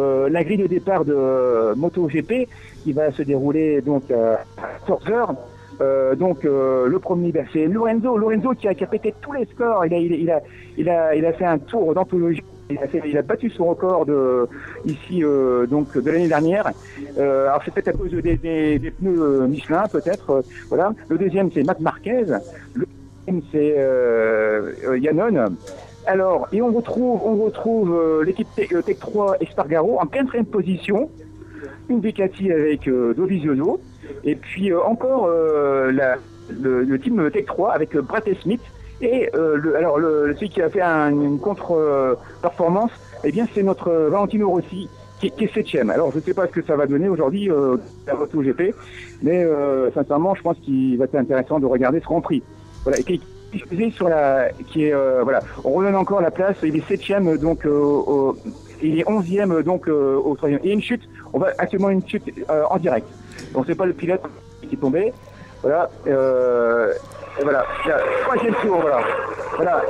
de MotoGP qui va se dérouler donc à 14h. Le premier, c'est Lorenzo qui a pété tous les scores. Il a fait un tour d'anthologie. Il a battu son record de l'année dernière. Alors c'est peut-être à cause des pneus Michelin, peut-être. Voilà. Le deuxième, c'est Marc Marquez. Le troisième, c'est Yannon. Alors, et on retrouve l'équipe Tech 3 Espargaro en 4e position. Une Ducati avec Dovizioso. Et puis encore le team Tech 3 avec Brett Smith et celui qui a fait une contre-performance, eh bien c'est notre Valentino Rossi qui est 7e. Alors je ne sais pas ce que ça va donner aujourd'hui à MotoGP, mais sincèrement je pense qu'il va être intéressant de regarder ce Grand Prix. Voilà, et qui est on redonne encore la place, il est 7e donc il est 11e donc au 3e. Et une chute, on va actuellement une chute en direct. Donc c'est pas le pilote qui est tombé. Voilà. Et voilà. 3e tour, voilà.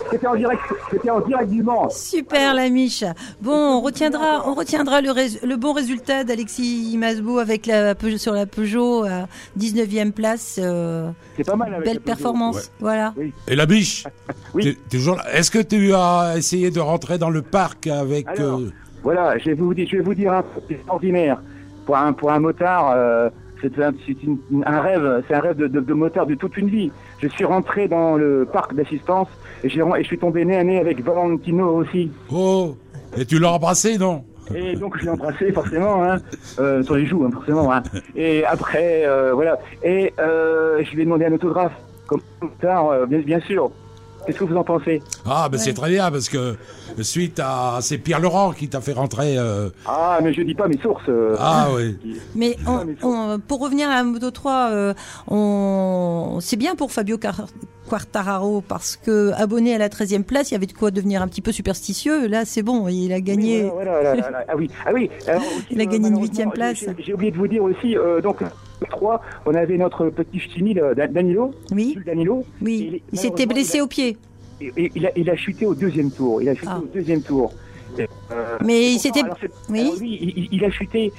C'était en direct du Mans. Super, la Miche. Bon, on retiendra le bon résultat d'Alexis Masbou avec sur la Peugeot à 19e place. C'est pas mal. Avec belle performance. Ouais. Voilà. Oui. Et la Miche, oui. T'es toujours là. Est-ce que tu as essayé de rentrer dans le parc avec... Alors, voilà, je vais vous dire un truc extraordinaire. Pour un motard, c'est un rêve de motard de toute une vie. Je suis rentré dans le parc d'assistance et je suis tombé nez à nez avec Valentino aussi. Oh, et tu l'as embrassé, non? Et donc je l'ai embrassé forcément, sur les joues, forcément. Et après, voilà. Et je lui ai demandé un autographe, comme motard, bien sûr. Qu'est-ce que vous en pensez? Ah, ben c'est très bien, parce que suite à... C'est Pierre Laurent qui t'a fait rentrer... Ah, mais je dis pas mes sources. Ah, oui. Mais pour revenir à la Moto 3, c'est bien pour Fabio Quartararo, parce que abonné à la 13e place, il y avait de quoi devenir un petit peu superstitieux. Là, c'est bon, il a gagné... Oui, voilà. Ah oui. Alors, aussi, il a gagné une 8e place. J'ai oublié de vous dire aussi, donc... 3, on avait notre petit ch'timi Danilo. Oui. Danilo. Oui. Il s'était blessé au pied. Il a chuté au deuxième tour. Mais il s'était. Oui. Alors lui, il a chuté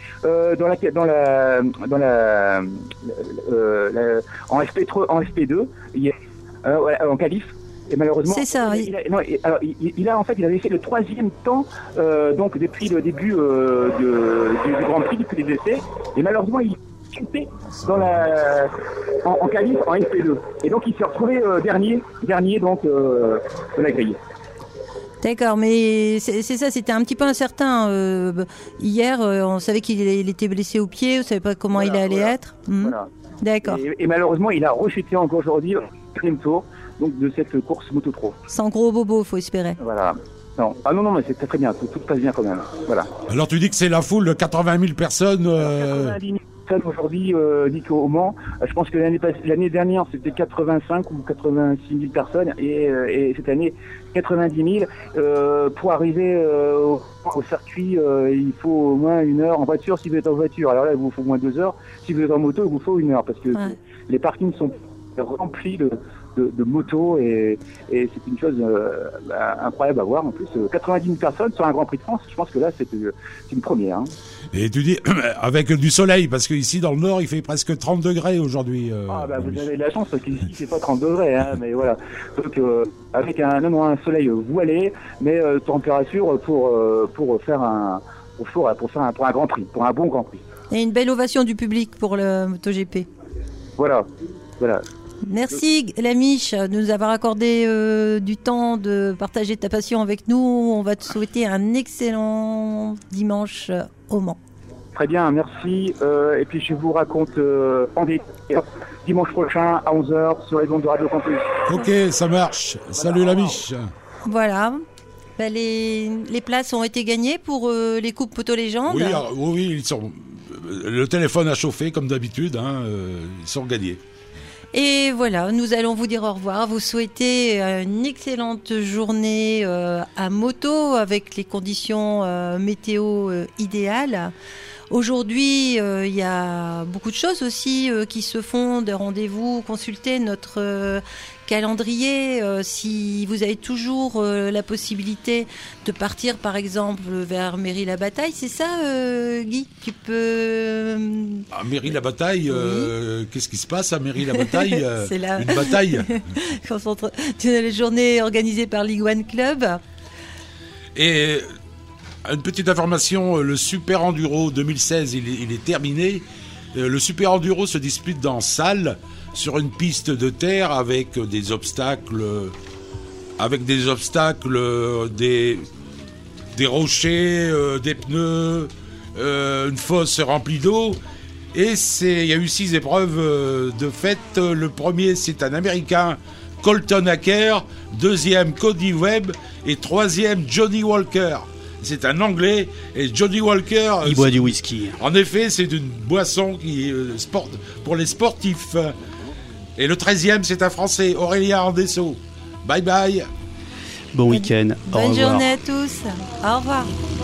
en SP2 en qualif. Et malheureusement, c'est ça. Il avait fait le 3e temps donc depuis le début du Grand Prix, depuis les essais. Et malheureusement, il chuté en qualif en SP2 et donc il s'est retrouvé dernier donc de la grille. D'accord, mais c'est ça, c'était un petit peu incertain. Hier, on savait qu'il était blessé au pied, on savait pas comment il allait être. Voilà. D'accord. Et malheureusement, il a rechuté encore aujourd'hui au 4e tour donc de cette course Moto 3. Sans gros bobo, faut espérer. Voilà. Non, mais c'est très bien, tout passe bien quand même. Voilà. Alors tu dis que c'est la foule de 80 000 personnes 90 000 personnes aujourd'hui, dit au Mans. Je pense que l'année dernière, c'était 85 ou 86 000 personnes et cette année, 90 000. Pour arriver au circuit, il faut au moins 1 heure en voiture si vous êtes en voiture. Alors là, il vous faut au moins 2 heures. Si vous êtes en moto, il vous faut 1 heure parce que les parkings sont remplis de motos et c'est une chose incroyable à voir. En plus, 90 000 personnes sur un Grand Prix de France, je pense que là, c'est une première. Et tu dis, avec du soleil, parce qu'ici dans le Nord, il fait presque 30 degrés aujourd'hui. Vous avez de la chance, parce qu'ici, c'est pas 30 degrés, mais voilà. Donc, avec un soleil voilé, mais température pour faire un Grand Prix, pour un bon Grand Prix. Et une belle ovation du public pour le MotoGP. Voilà. Merci la Miche de nous avoir accordé du temps de partager ta passion avec nous. On va te souhaiter un excellent dimanche au Mans. Très bien, merci. Et puis je vous raconte dimanche prochain à 11h sur les ondes de Radio Campus. Ok, ça marche. Salut la Miche. Voilà. Les places ont été gagnées pour les Coupes Moto Légende. Oui, le téléphone a chauffé comme d'habitude. Ils sont gagnés. Et voilà, nous allons vous dire au revoir, vous souhaiter une excellente journée à moto avec les conditions météo idéales. Aujourd'hui, il y a beaucoup de choses aussi qui se font, de rendez-vous. Consultez notre calendrier. Si vous avez toujours la possibilité de partir, par exemple, vers Méry-la-Bataille, c'est ça, Guy? Tu peux... À Méry-la-Bataille, qu'est-ce qui se passe à Méry-la-Bataille? C'est une bataille. C'est la journée organisée par League One Club. Et... une petite information, le Super Enduro 2016, il est terminé. Le Super Enduro se dispute dans salle, sur une piste de terre avec des obstacles, des rochers, des pneus, une fosse remplie d'eau. Et il y a eu 6 épreuves de fait. Le premier, c'est un Américain, Colton Acker. Deuxième, Cody Webb. Et troisième, Johnny Walker. C'est un Anglais, et Johnny Walker... Il boit du whisky. En effet, c'est une boisson pour les sportifs. Et le 13e, c'est un Français, Aurélien Andesso. Bye bye. Bon week-end. Bonne journée à tous. Au revoir.